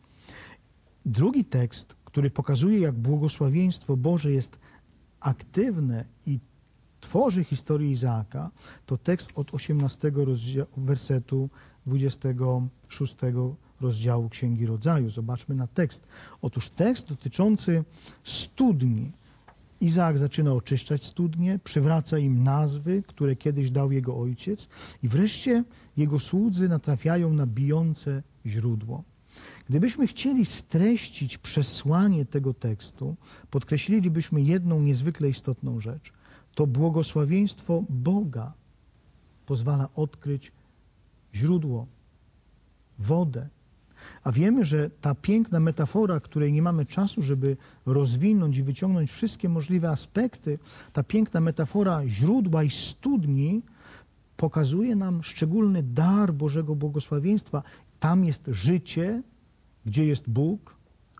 Drugi tekst, który pokazuje, jak błogosławieństwo Boże jest aktywne i tworzy historię Izaaka, to tekst od osiemnastego wersetu dwudziestego szóstego rozdziału Księgi Rodzaju. Zobaczmy na tekst. Otóż tekst dotyczący studni. Izaak zaczyna oczyszczać studnie, przywraca im nazwy, które kiedyś dał jego ojciec i wreszcie jego słudzy natrafiają na bijące źródło. Gdybyśmy chcieli streścić przesłanie tego tekstu, podkreślilibyśmy jedną niezwykle istotną rzecz. To błogosławieństwo Boga pozwala odkryć źródło, wodę. A wiemy, że ta piękna metafora, której nie mamy czasu, żeby rozwinąć i wyciągnąć wszystkie możliwe aspekty, ta piękna metafora źródła i studni pokazuje nam szczególny dar Bożego błogosławieństwa. Tam jest życie, gdzie jest Bóg,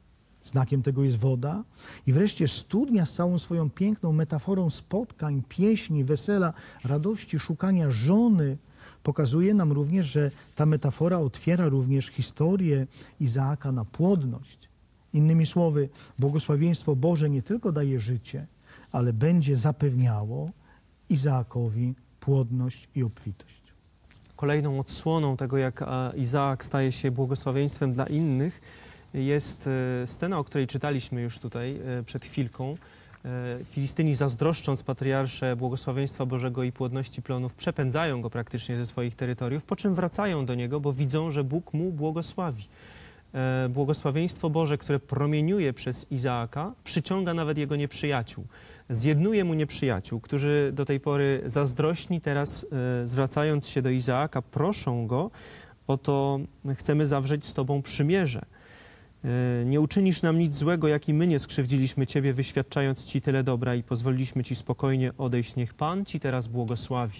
Znakiem tego jest woda. I wreszcie studnia z całą swoją piękną metaforą spotkań, pieśni, wesela, radości, szukania żony pokazuje nam również, że ta metafora otwiera również historię Izaaka na płodność. Innymi słowy, błogosławieństwo Boże nie tylko daje życie, ale będzie zapewniało Izaakowi płodność i obfitość. Kolejną odsłoną tego, jak Izaak staje się błogosławieństwem dla innych, jest scena, o której czytaliśmy już tutaj przed chwilką. Filistyni, zazdroszcząc patriarsze błogosławieństwa Bożego i płodności plonów, przepędzają go praktycznie ze swoich terytoriów, po czym wracają do niego, bo widzą, że Bóg mu błogosławi. Błogosławieństwo Boże, które promieniuje przez Izaaka, przyciąga nawet jego nieprzyjaciół. Zjednuje mu nieprzyjaciół, którzy do tej pory zazdrośni, teraz zwracając się do Izaaka, proszą go o to, chcemy zawrzeć z Tobą przymierze. Nie uczynisz nam nic złego, jak i my nie skrzywdziliśmy Ciebie, wyświadczając Ci tyle dobra i pozwoliliśmy Ci spokojnie odejść. Niech Pan Ci teraz błogosławi.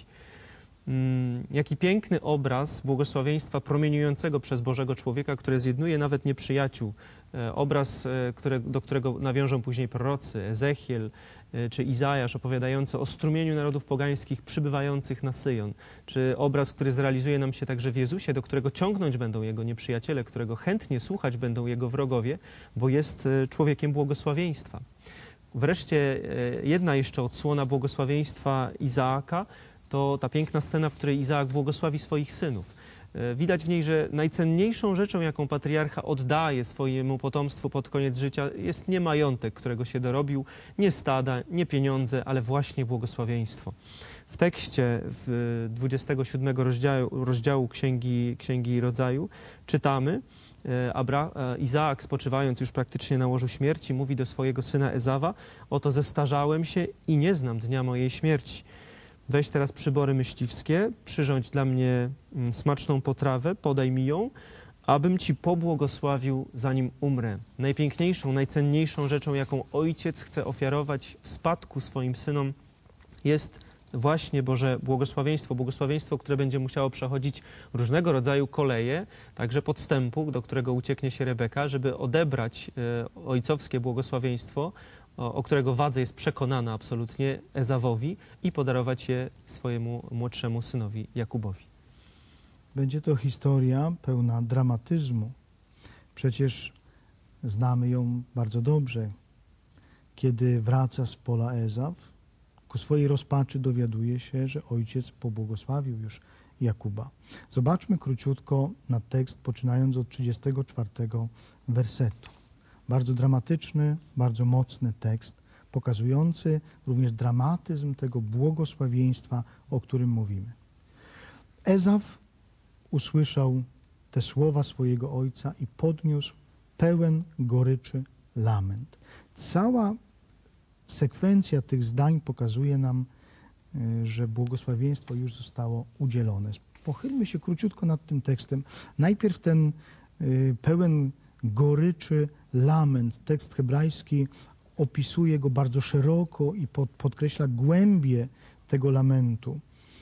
Jaki piękny obraz błogosławieństwa promieniującego przez Bożego człowieka, które zjednuje nawet nieprzyjaciół. Obraz, które, do którego nawiążą później prorocy, Ezechiel czy Izajasz, opowiadający o strumieniu narodów pogańskich przybywających na Syjon. Czy obraz, który zrealizuje nam się także w Jezusie, do którego ciągnąć będą Jego nieprzyjaciele, którego chętnie słuchać będą Jego wrogowie, bo jest człowiekiem błogosławieństwa. Wreszcie jedna jeszcze odsłona błogosławieństwa Izaaka, to ta piękna scena, w której Izaak błogosławi swoich synów. Widać w niej, że najcenniejszą rzeczą, jaką patriarcha oddaje swojemu potomstwu pod koniec życia, jest nie majątek, którego się dorobił, nie stada, nie pieniądze, ale właśnie błogosławieństwo. W tekście w dwudziestego siódmego rozdziału, rozdziału Księgi, Księgi Rodzaju czytamy, Abra, Izaak, spoczywając już praktycznie na łożu śmierci, mówi do swojego syna Ezawa: oto zestarzałem się i nie znam dnia mojej śmierci. Weź teraz przybory myśliwskie, przyrządź dla mnie smaczną potrawę, podaj mi ją, abym Ci pobłogosławił, zanim umrę. Najpiękniejszą, najcenniejszą rzeczą, jaką ojciec chce ofiarować w spadku swoim synom, jest właśnie Boże błogosławieństwo. Błogosławieństwo, które będzie musiało przechodzić różnego rodzaju koleje, także podstępu, do którego ucieknie się Rebeka, żeby odebrać e, ojcowskie błogosławieństwo, o, o którego wadze jest przekonana absolutnie Ezawowi, i podarować je swojemu młodszemu synowi Jakubowi. Będzie to historia pełna dramatyzmu. Przecież znamy ją bardzo dobrze. Kiedy wraca z pola Ezaw, ku swojej rozpaczy dowiaduje się, że ojciec pobłogosławił już Jakuba. Zobaczmy króciutko na tekst, poczynając od trzydziestego czwartego wersetu. Bardzo dramatyczny, bardzo mocny tekst, pokazujący również dramatyzm tego błogosławieństwa, o którym mówimy. Ezaw usłyszał te słowa swojego ojca i podniósł pełen goryczy lament. Cała sekwencja tych zdań pokazuje nam, że błogosławieństwo już zostało udzielone. Pochylmy się króciutko nad tym tekstem. Najpierw ten pełen goryczy lament. Tekst hebrajski opisuje go bardzo szeroko i pod, podkreśla głębię tego lamentu.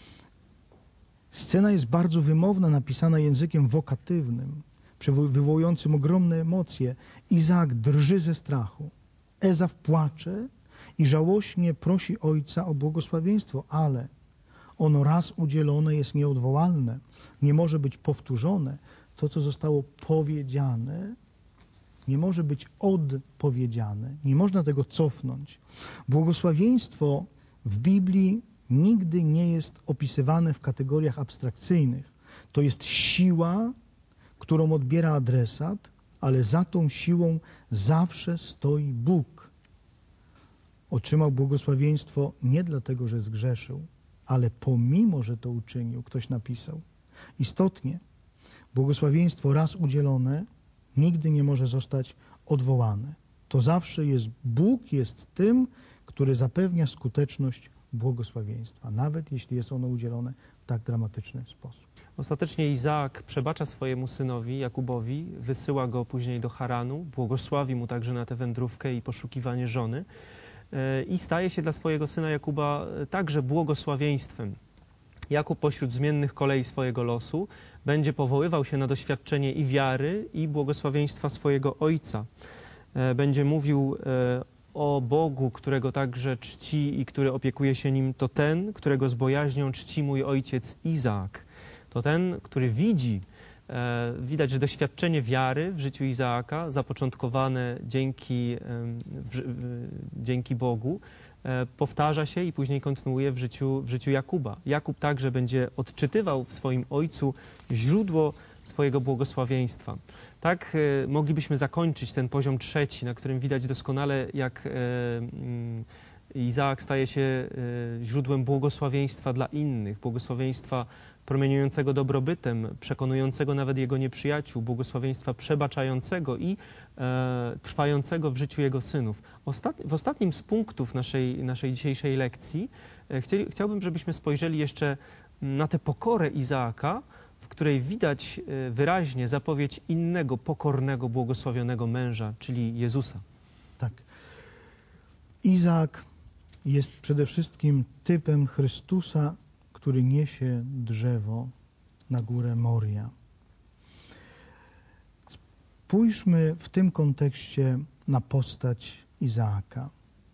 Scena jest bardzo wymowna, napisana językiem wokatywnym, wywołującym ogromne emocje. Izaak drży ze strachu. Ezaw płacze i żałośnie prosi ojca o błogosławieństwo, ale ono raz udzielone jest nieodwołalne, nie może być powtórzone. To, co zostało powiedziane, nie może być odpowiedziane, nie można tego cofnąć. Błogosławieństwo w Biblii nigdy nie jest opisywane w kategoriach abstrakcyjnych. To jest siła, którą odbiera adresat, ale za tą siłą zawsze stoi Bóg. Otrzymał błogosławieństwo nie dlatego, że zgrzeszył, ale pomimo, że to uczynił, ktoś napisał. Istotnie, błogosławieństwo raz udzielone nigdy nie może zostać odwołane. To zawsze jest Bóg, jest tym, który zapewnia skuteczność błogosławieństwa, nawet jeśli jest ono udzielone w tak dramatyczny sposób. Ostatecznie Izaak przebacza swojemu synowi Jakubowi, wysyła go później do Haranu, błogosławi mu także na tę wędrówkę i poszukiwanie żony i staje się dla swojego syna Jakuba także błogosławieństwem. Jakub pośród zmiennych kolei swojego losu będzie powoływał się na doświadczenie i wiary, i błogosławieństwa swojego ojca. e, będzie mówił e, o Bogu, którego także czci i który opiekuje się nim, to ten, którego z bojaźnią czci mój ojciec Izaak. To ten, który widzi, e, widać, że doświadczenie wiary w życiu Izaaka, zapoczątkowane dzięki, e, w, w, dzięki Bogu, e, powtarza się i później kontynuuje w życiu, w życiu Jakuba. Jakub także będzie odczytywał w swoim ojcu źródło swojego błogosławieństwa. Tak e, moglibyśmy zakończyć ten poziom trzeci, na którym widać doskonale, jak e, mm, Izaak staje się e, źródłem błogosławieństwa dla innych, błogosławieństwa promieniującego dobrobytem, przekonującego nawet jego nieprzyjaciół, błogosławieństwa przebaczającego i e, trwającego w życiu jego synów. Ostat, w ostatnim z punktów naszej, naszej dzisiejszej lekcji e, chcieli, chciałbym, żebyśmy spojrzeli jeszcze na tę pokorę Izaaka, w której widać wyraźnie zapowiedź innego, pokornego, błogosławionego męża, czyli Jezusa. Tak. Izaak jest przede wszystkim typem Chrystusa, który niesie drzewo na górę Moria. Spójrzmy w tym kontekście na postać Izaaka.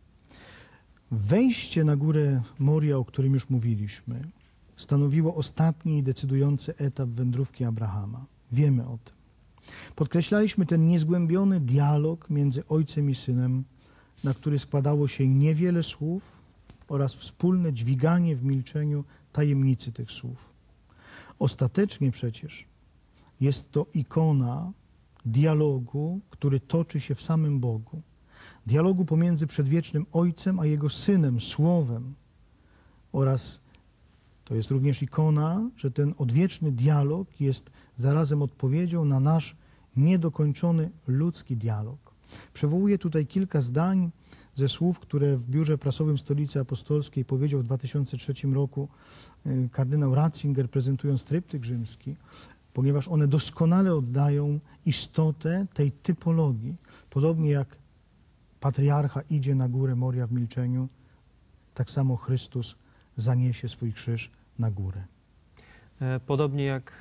Wejście na górę Moria, o którym już mówiliśmy, stanowiło ostatni i decydujący etap wędrówki Abrahama. Wiemy o tym. Podkreślaliśmy ten niezgłębiony dialog między ojcem i synem, na który składało się niewiele słów oraz wspólne dźwiganie w milczeniu tajemnicy tych słów. Ostatecznie przecież jest to ikona dialogu, który toczy się w samym Bogu. Dialogu pomiędzy przedwiecznym Ojcem a Jego Synem, Słowem, oraz to jest również ikona, że ten odwieczny dialog jest zarazem odpowiedzią na nasz niedokończony ludzki dialog. Przywołuję tutaj kilka zdań ze słów, które w Biurze Prasowym Stolicy Apostolskiej powiedział w dwa tysiące trzecim roku kardynał Ratzinger, prezentując tryptyk rzymski, ponieważ one doskonale oddają istotę tej typologii. Podobnie jak patriarcha idzie na górę Moria w milczeniu, tak samo Chrystus zaniesie swój krzyż na górę. Podobnie jak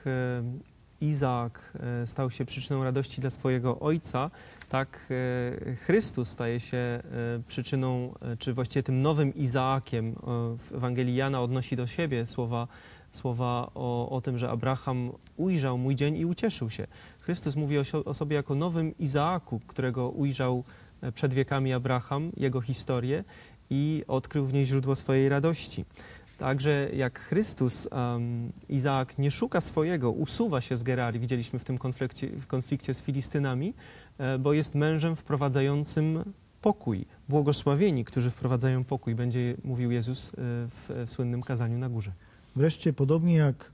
Izaak stał się przyczyną radości dla swojego ojca, tak Chrystus staje się przyczyną, czy właściwie tym nowym Izaakiem. W Ewangelii Jana odnosi do siebie słowa, słowa o, o tym, że Abraham ujrzał mój dzień i ucieszył się. Chrystus mówi o, o sobie jako nowym Izaaku, którego ujrzał przed wiekami Abraham, jego historię i odkrył w niej źródło swojej radości. Także jak Chrystus, um, Izaak nie szuka swojego, usuwa się z Gerarii, widzieliśmy w tym konflikcie, w konflikcie z Filistynami, e, bo jest mężem wprowadzającym pokój. Błogosławieni, którzy wprowadzają pokój, będzie mówił Jezus e, w, w słynnym kazaniu na górze. Wreszcie, podobnie jak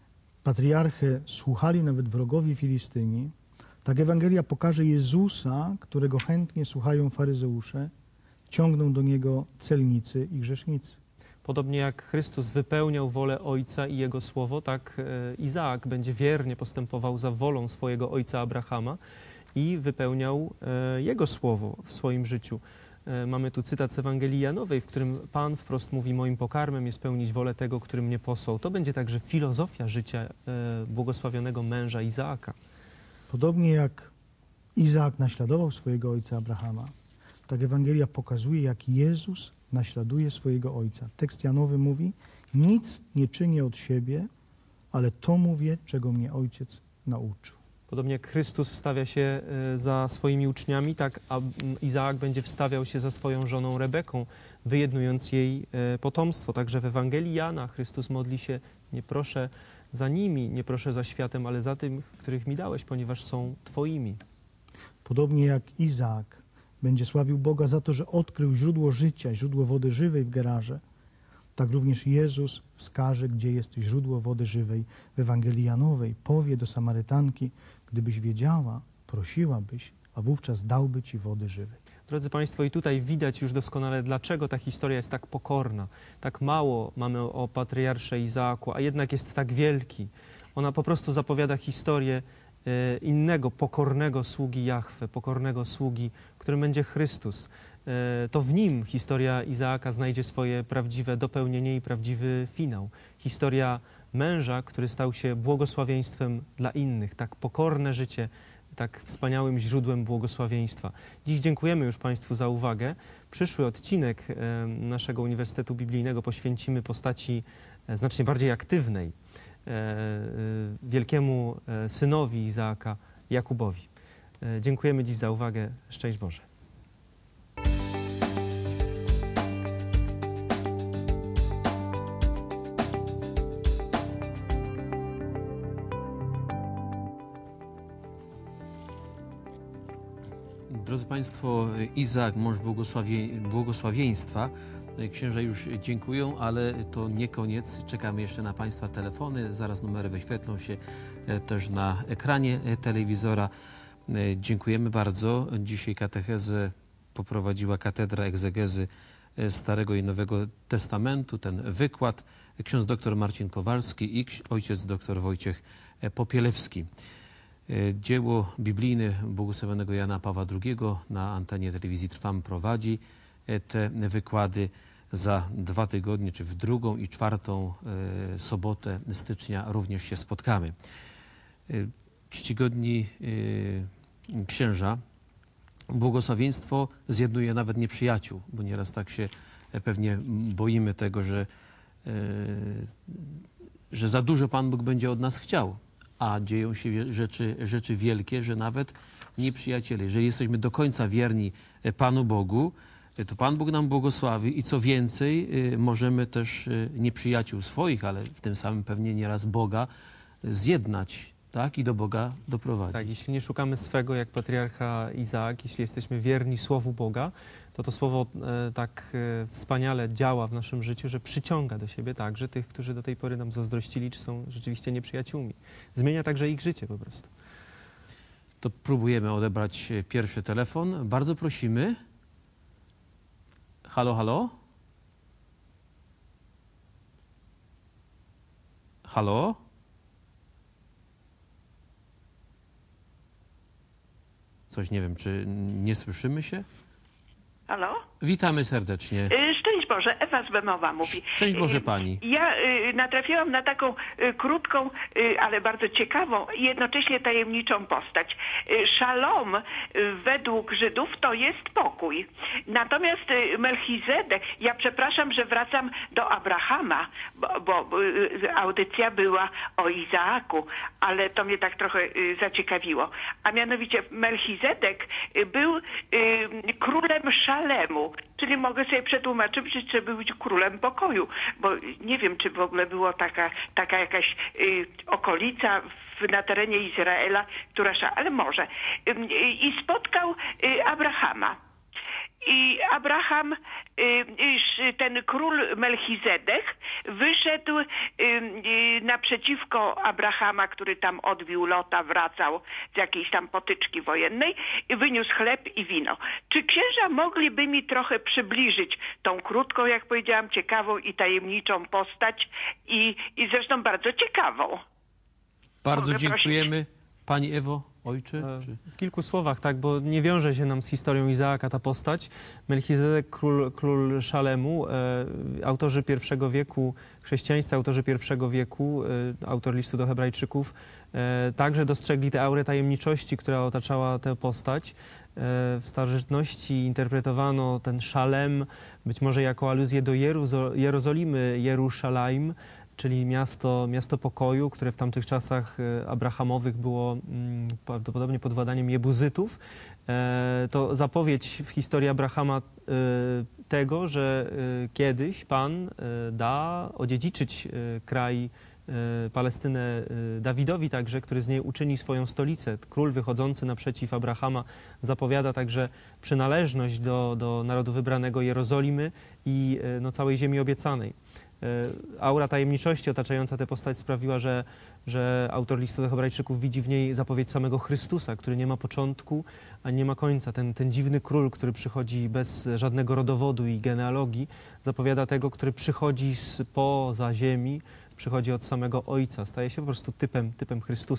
patriarchę słuchali nawet wrogowie Filistyni, tak Ewangelia pokaże Jezusa, którego chętnie słuchają faryzeusze, ciągną do Niego celnicy i grzesznicy. Podobnie jak Chrystus wypełniał wolę Ojca i Jego Słowo, tak Izaak będzie wiernie postępował za wolą swojego ojca Abrahama i wypełniał Jego Słowo w swoim życiu. Mamy tu cytat z Ewangelii Janowej, w którym Pan wprost mówi: moim pokarmem jest pełnić wolę tego, który mnie posłał. To będzie także filozofia życia błogosławionego męża Izaaka. Podobnie jak Izaak naśladował swojego ojca Abrahama, tak Ewangelia pokazuje, jak Jezus naśladuje swojego ojca. Tekst Janowy mówi: nic nie czynię od siebie, ale to mówię, czego mnie ojciec nauczył. Podobnie jak Chrystus wstawia się za swoimi uczniami, tak Izaak będzie wstawiał się za swoją żoną Rebeką, wyjednując jej potomstwo. Także w Ewangelii Jana Chrystus modli się: nie proszę za nimi, nie proszę za światem, ale za tym, których mi dałeś, ponieważ są Twoimi. Podobnie jak Izaak będzie sławił Boga za to, że odkrył źródło życia, źródło wody żywej w Gerarze, tak również Jezus wskaże, gdzie jest źródło wody żywej w Ewangelii Janowej. Powie do Samarytanki: gdybyś wiedziała, prosiłabyś, a wówczas dałby ci wody żywej. Drodzy Państwo, i tutaj widać już doskonale, dlaczego ta historia jest tak pokorna. Tak mało mamy o patriarsze Izaaku, a jednak jest tak wielki. Ona po prostu zapowiada historię innego, pokornego sługi Jahwe, pokornego sługi, którym będzie Chrystus. To w nim historia Izaaka znajdzie swoje prawdziwe dopełnienie i prawdziwy finał. Historia męża, który stał się błogosławieństwem dla innych. Tak pokorne życie, tak wspaniałym źródłem błogosławieństwa. Dziś dziękujemy już Państwu za uwagę. Przyszły odcinek e, naszego Uniwersytetu Biblijnego poświęcimy postaci e, znacznie bardziej aktywnej, e, e, wielkiemu e, synowi Izaaka, Jakubowi. E, dziękujemy dziś za uwagę. Szczęść Boże. Drodzy Państwo, Izaak, mąż błogosławie, błogosławieństwa. Księża już dziękują, ale to nie koniec. Czekamy jeszcze na Państwa telefony. Zaraz numery wyświetlą się też na ekranie telewizora. Dziękujemy bardzo. Dzisiaj katechezę poprowadziła Katedra Egzegezy Starego i Nowego Testamentu, ten wykład. Ksiądz dr Marcin Kowalski i ojciec dr Wojciech Popielewski. Dzieło biblijne błogosławionego Jana Pawła drugiego na antenie telewizji Trwam prowadzi te wykłady. Za dwa tygodnie, czy w drugą i czwartą e, sobotę stycznia również się spotkamy. E, czcigodni e, księża, błogosławieństwo zjednuje nawet nieprzyjaciół, bo nieraz tak się pewnie boimy tego, że, e, że za dużo Pan Bóg będzie od nas chciał. A dzieją się rzeczy, rzeczy wielkie, że nawet nieprzyjaciele. Jeżeli jesteśmy do końca wierni Panu Bogu, to Pan Bóg nam błogosławi i co więcej, możemy też nieprzyjaciół swoich, ale w tym samym pewnie nieraz Boga zjednać, tak? I do Boga doprowadzić. Tak, jeśli nie szukamy swego jak patriarcha Izaak, jeśli jesteśmy wierni Słowu Boga, to to Słowo e, tak e, wspaniale działa w naszym życiu, że przyciąga do siebie także tych, którzy do tej pory nam zazdrościli, czy są rzeczywiście nieprzyjaciółmi. Zmienia także ich życie po prostu. To próbujemy odebrać pierwszy telefon. Bardzo prosimy. Halo, halo? Halo? Coś nie wiem, czy nie słyszymy się? Halo? Witamy serdecznie. Y, Szczęść Boże, Ewa z Bemowa mówi. Szczęść Boże Y, pani. Ja y, natrafiłam na taką y, krótką, y, ale bardzo ciekawą i jednocześnie tajemniczą postać. Y, Szalom y, według Żydów to jest pokój. Natomiast y, Melchizedek, ja przepraszam, że wracam do Abrahama, bo, bo y, audycja była o Izaaku, ale to mnie tak trochę y, zaciekawiło. A mianowicie Melchizedek y, był y, królem Szalemu, czyli mogę sobie przetłumaczyć, że był królem pokoju, bo nie wiem, czy w ogóle była taka, taka jakaś y, okolica w, na terenie Izraela, która, ale może. Y, y, I spotkał y, Abrahama. I Abraham, ten król Melchizedek, wyszedł naprzeciwko Abrahama, który tam odbił Lota, wracał z jakiejś tam potyczki wojennej i wyniósł chleb i wino. Czy księża mogliby mi trochę przybliżyć tą krótką, jak powiedziałam, ciekawą i tajemniczą postać i, i zresztą bardzo ciekawą? Bardzo Mogę dziękujemy. prosić? Pani Ewo, ojcze? Czy... W kilku słowach, tak, bo nie wiąże się nam z historią Izaaka ta postać. Melchizedek, król, król Szalemu, e, autorzy pierwszego wieku, chrześcijańscy autorzy pierwszego wieku, e, autor listu do Hebrajczyków, e, także dostrzegli tę aurę tajemniczości, która otaczała tę postać. E, w starożytności interpretowano ten Szalem być może jako aluzję do Jeruzo- Jerozolimy, Jeruszalaim, czyli miasto, miasto pokoju, które w tamtych czasach abrahamowych było mm, prawdopodobnie pod władaniem Jebuzytów. E, to zapowiedź w historii Abrahama e, tego, że e, kiedyś Pan e, da odziedziczyć e, kraj e, Palestynę e, Dawidowi także, który z niej uczyni swoją stolicę. Król wychodzący naprzeciw Abrahama zapowiada także przynależność do, do narodu wybranego Jerozolimy i e, no, całej ziemi obiecanej. Aura tajemniczości otaczająca tę postać sprawiła, że, że autor listu do Hebrajczyków widzi w niej zapowiedź samego Chrystusa, który nie ma początku, a nie ma końca. Ten, ten dziwny król, który przychodzi bez żadnego rodowodu i genealogii, zapowiada tego, który przychodzi spoza ziemi, przychodzi od samego Ojca, staje się po prostu typem, typem Chrystusa.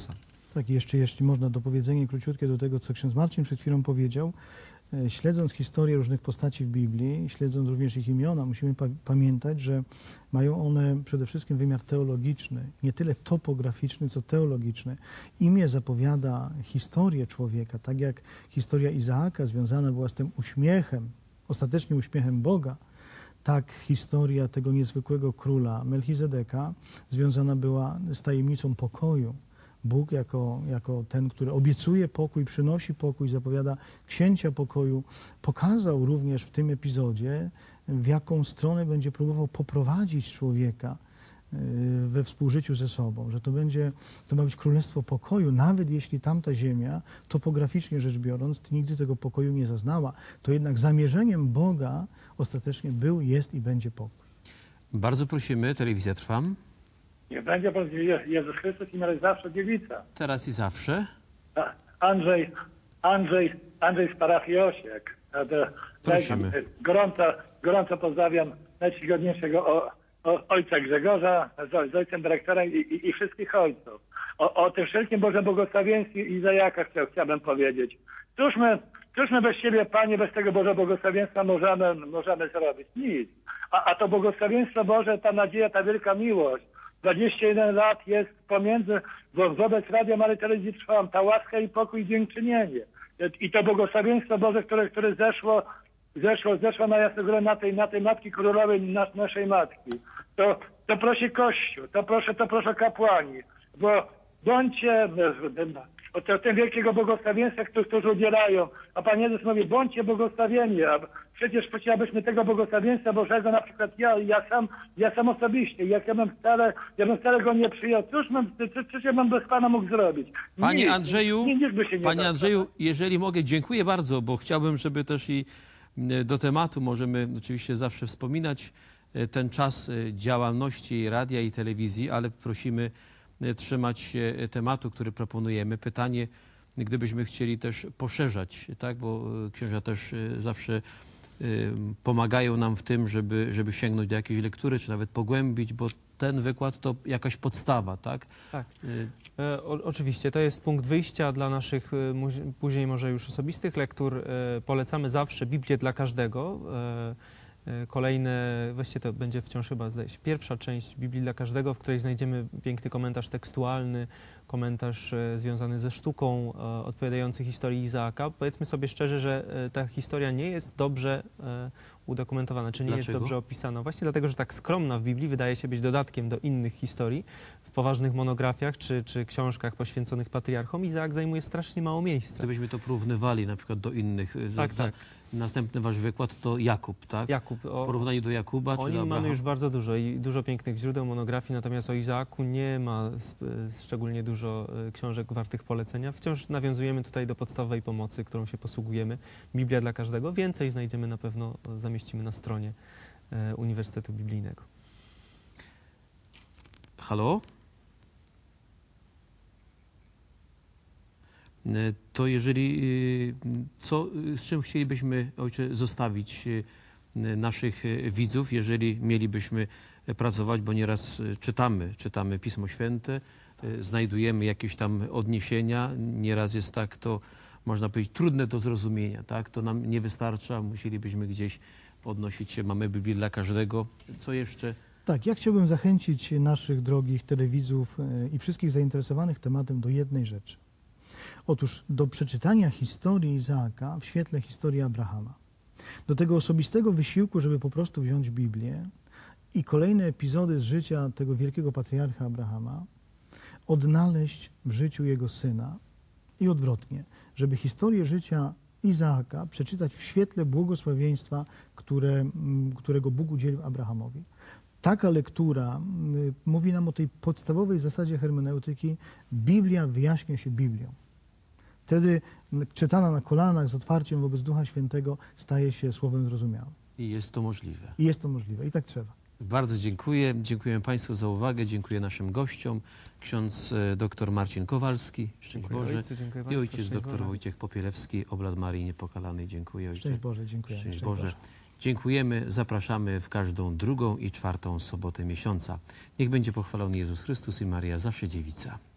Tak, jeszcze jeśli można dopowiedzenie króciutkie do tego, co ksiądz Marcin przed chwilą powiedział. E, Śledząc historię różnych postaci w Biblii, śledząc również ich imiona, musimy pa pamiętać, że mają one przede wszystkim wymiar teologiczny, nie tyle topograficzny, co teologiczny. Imię zapowiada historię człowieka, tak jak historia Izaaka związana była z tym uśmiechem, ostatecznie uśmiechem Boga, tak historia tego niezwykłego króla Melchizedeka związana była z tajemnicą pokoju. Bóg jako, jako ten, który obiecuje pokój, przynosi pokój, zapowiada księcia pokoju, pokazał również w tym epizodzie, w jaką stronę będzie próbował poprowadzić człowieka we współżyciu ze sobą, że to będzie, to ma być królestwo pokoju, nawet jeśli tamta ziemia, topograficznie rzecz biorąc, nigdy tego pokoju nie zaznała, to jednak zamierzeniem Boga ostatecznie był, jest i będzie pokój. Bardzo prosimy, telewizja Trwam. Niech będzie Pan Jezus Chrystus i Maryja zawsze dziewica. Teraz i zawsze. A, Andrzej, Andrzej, Andrzej z parafii Osiek. A to- Prosimy. Gorąco, gorąco pozdrawiam najczcigodniejszego o, o, ojca Grzegorza, z, z ojcem dyrektorem i, i, i wszystkich ojców. O, o tym wszelkim Bożym błogosławieństwie Izajaka chciał, chciałbym powiedzieć. Cóż my, cóż my bez Ciebie, Panie, bez tego Bożego błogosławieństwa możemy, możemy zrobić? Nic. A, a to błogosławieństwo Boże, ta nadzieja, ta wielka miłość, dwadzieścia jeden lat jest pomiędzy, wo, wobec Radia Maryi Telewizji Trwam, ta łaska i pokój i dziękczynienie. I to błogosławieństwo Boże, które, które zeszło, zeszło, zeszło na Jasną Górę, na tej, na tej Matki Królowej, na, naszej Matki. To, to prosi Kościół, to proszę, to proszę kapłani, bo bądźcie o tym, tym wielkiego błogosławieństwa, którzy, którzy udzielają. A Pan Jezus mówi, bądźcie błogosławieni. A przecież chcielibyśmy tego błogosławieństwa Bożego, na przykład ja, ja sam, ja sam osobiście, jak ja bym wcale, ja bym wcale go nie przyjął. Cóż, mam, co, cóż ja bym bez Pana mógł zrobić? Panie Nic, Andrzeju, nic, nic by się nie Panie dało. Andrzeju, jeżeli mogę, dziękuję bardzo, bo chciałbym, żeby też i do tematu możemy oczywiście zawsze wspominać ten czas działalności radia i telewizji, ale prosimy trzymać się tematu, który proponujemy. Pytanie, gdybyśmy chcieli też poszerzać, tak, bo księża też zawsze pomagają nam w tym, żeby, żeby sięgnąć do jakiejś lektury, czy nawet pogłębić, bo ten wykład to jakaś podstawa, tak? Tak. E, o, oczywiście, to jest punkt wyjścia dla naszych e, mu, później może już osobistych lektur. E, polecamy zawsze Biblię dla każdego. E, Kolejne, właściwie to będzie wciąż chyba, zdaje się, pierwsza część Biblii dla każdego, w której znajdziemy piękny komentarz tekstualny, komentarz e, związany ze sztuką, e, odpowiadający historii Izaaka. Powiedzmy sobie szczerze, że e, ta historia nie jest dobrze e, udokumentowana, czy nie Dlaczego? jest dobrze opisana. Właśnie dlatego, że tak skromna w Biblii wydaje się być dodatkiem do innych historii. W poważnych monografiach czy, czy książkach poświęconych patriarchom Izaak zajmuje strasznie mało miejsca. Gdybyśmy to porównywali na przykład do innych, Tak, za, tak. Następny wasz wykład to Jakub, tak? Jakub, W o, porównaniu do Jakuba czy o do nim mamy Abrahama? już bardzo dużo i dużo pięknych źródeł, monografii, natomiast o Izaaku nie ma sp- szczególnie dużo e, książek wartych polecenia. Wciąż nawiązujemy tutaj do podstawowej pomocy, którą się posługujemy. Biblia dla każdego. Więcej znajdziemy na pewno, zamieścimy na stronie e, Uniwersytetu Biblijnego. Halo? To jeżeli, co, z czym chcielibyśmy, ojcze, zostawić naszych widzów, jeżeli mielibyśmy pracować, bo nieraz czytamy, czytamy Pismo Święte, znajdujemy jakieś tam odniesienia, nieraz jest tak, to można powiedzieć trudne do zrozumienia, tak? To nam nie wystarcza, musielibyśmy gdzieś podnosić się, mamy Biblię dla każdego. Co jeszcze? Tak, ja chciałbym zachęcić naszych drogich telewidzów e, i wszystkich zainteresowanych tematem do jednej rzeczy. Otóż do przeczytania historii Izaaka w świetle historii Abrahama. Do tego osobistego wysiłku, żeby po prostu wziąć Biblię i kolejne epizody z życia tego wielkiego patriarcha Abrahama odnaleźć w życiu jego syna i odwrotnie, żeby historię życia Izaaka przeczytać w świetle błogosławieństwa, które, którego Bóg udzielił Abrahamowi. Taka lektura y, mówi nam o tej podstawowej zasadzie hermeneutyki. Biblia wyjaśnia się Biblią. Wtedy czytana na kolanach z otwarciem wobec Ducha Świętego staje się słowem zrozumiałym. I jest to możliwe. I jest to możliwe. I tak trzeba. Bardzo dziękuję. Dziękuję Państwu za uwagę. Dziękuję naszym gościom. Ksiądz e, dr Marcin Kowalski, szczęść Dziękuję Boże. ojcu, dziękuję I państwu, ojciec szczęść dr Boże. Wojciech Popielewski, oblat Marii Niepokalanej. Dziękuję ojcze. Szczęść Boże, dziękuję. Szczęść Boże. Dziękujemy. Zapraszamy w każdą drugą i czwartą sobotę miesiąca. Niech będzie pochwalony Jezus Chrystus i Maria zawsze dziewica.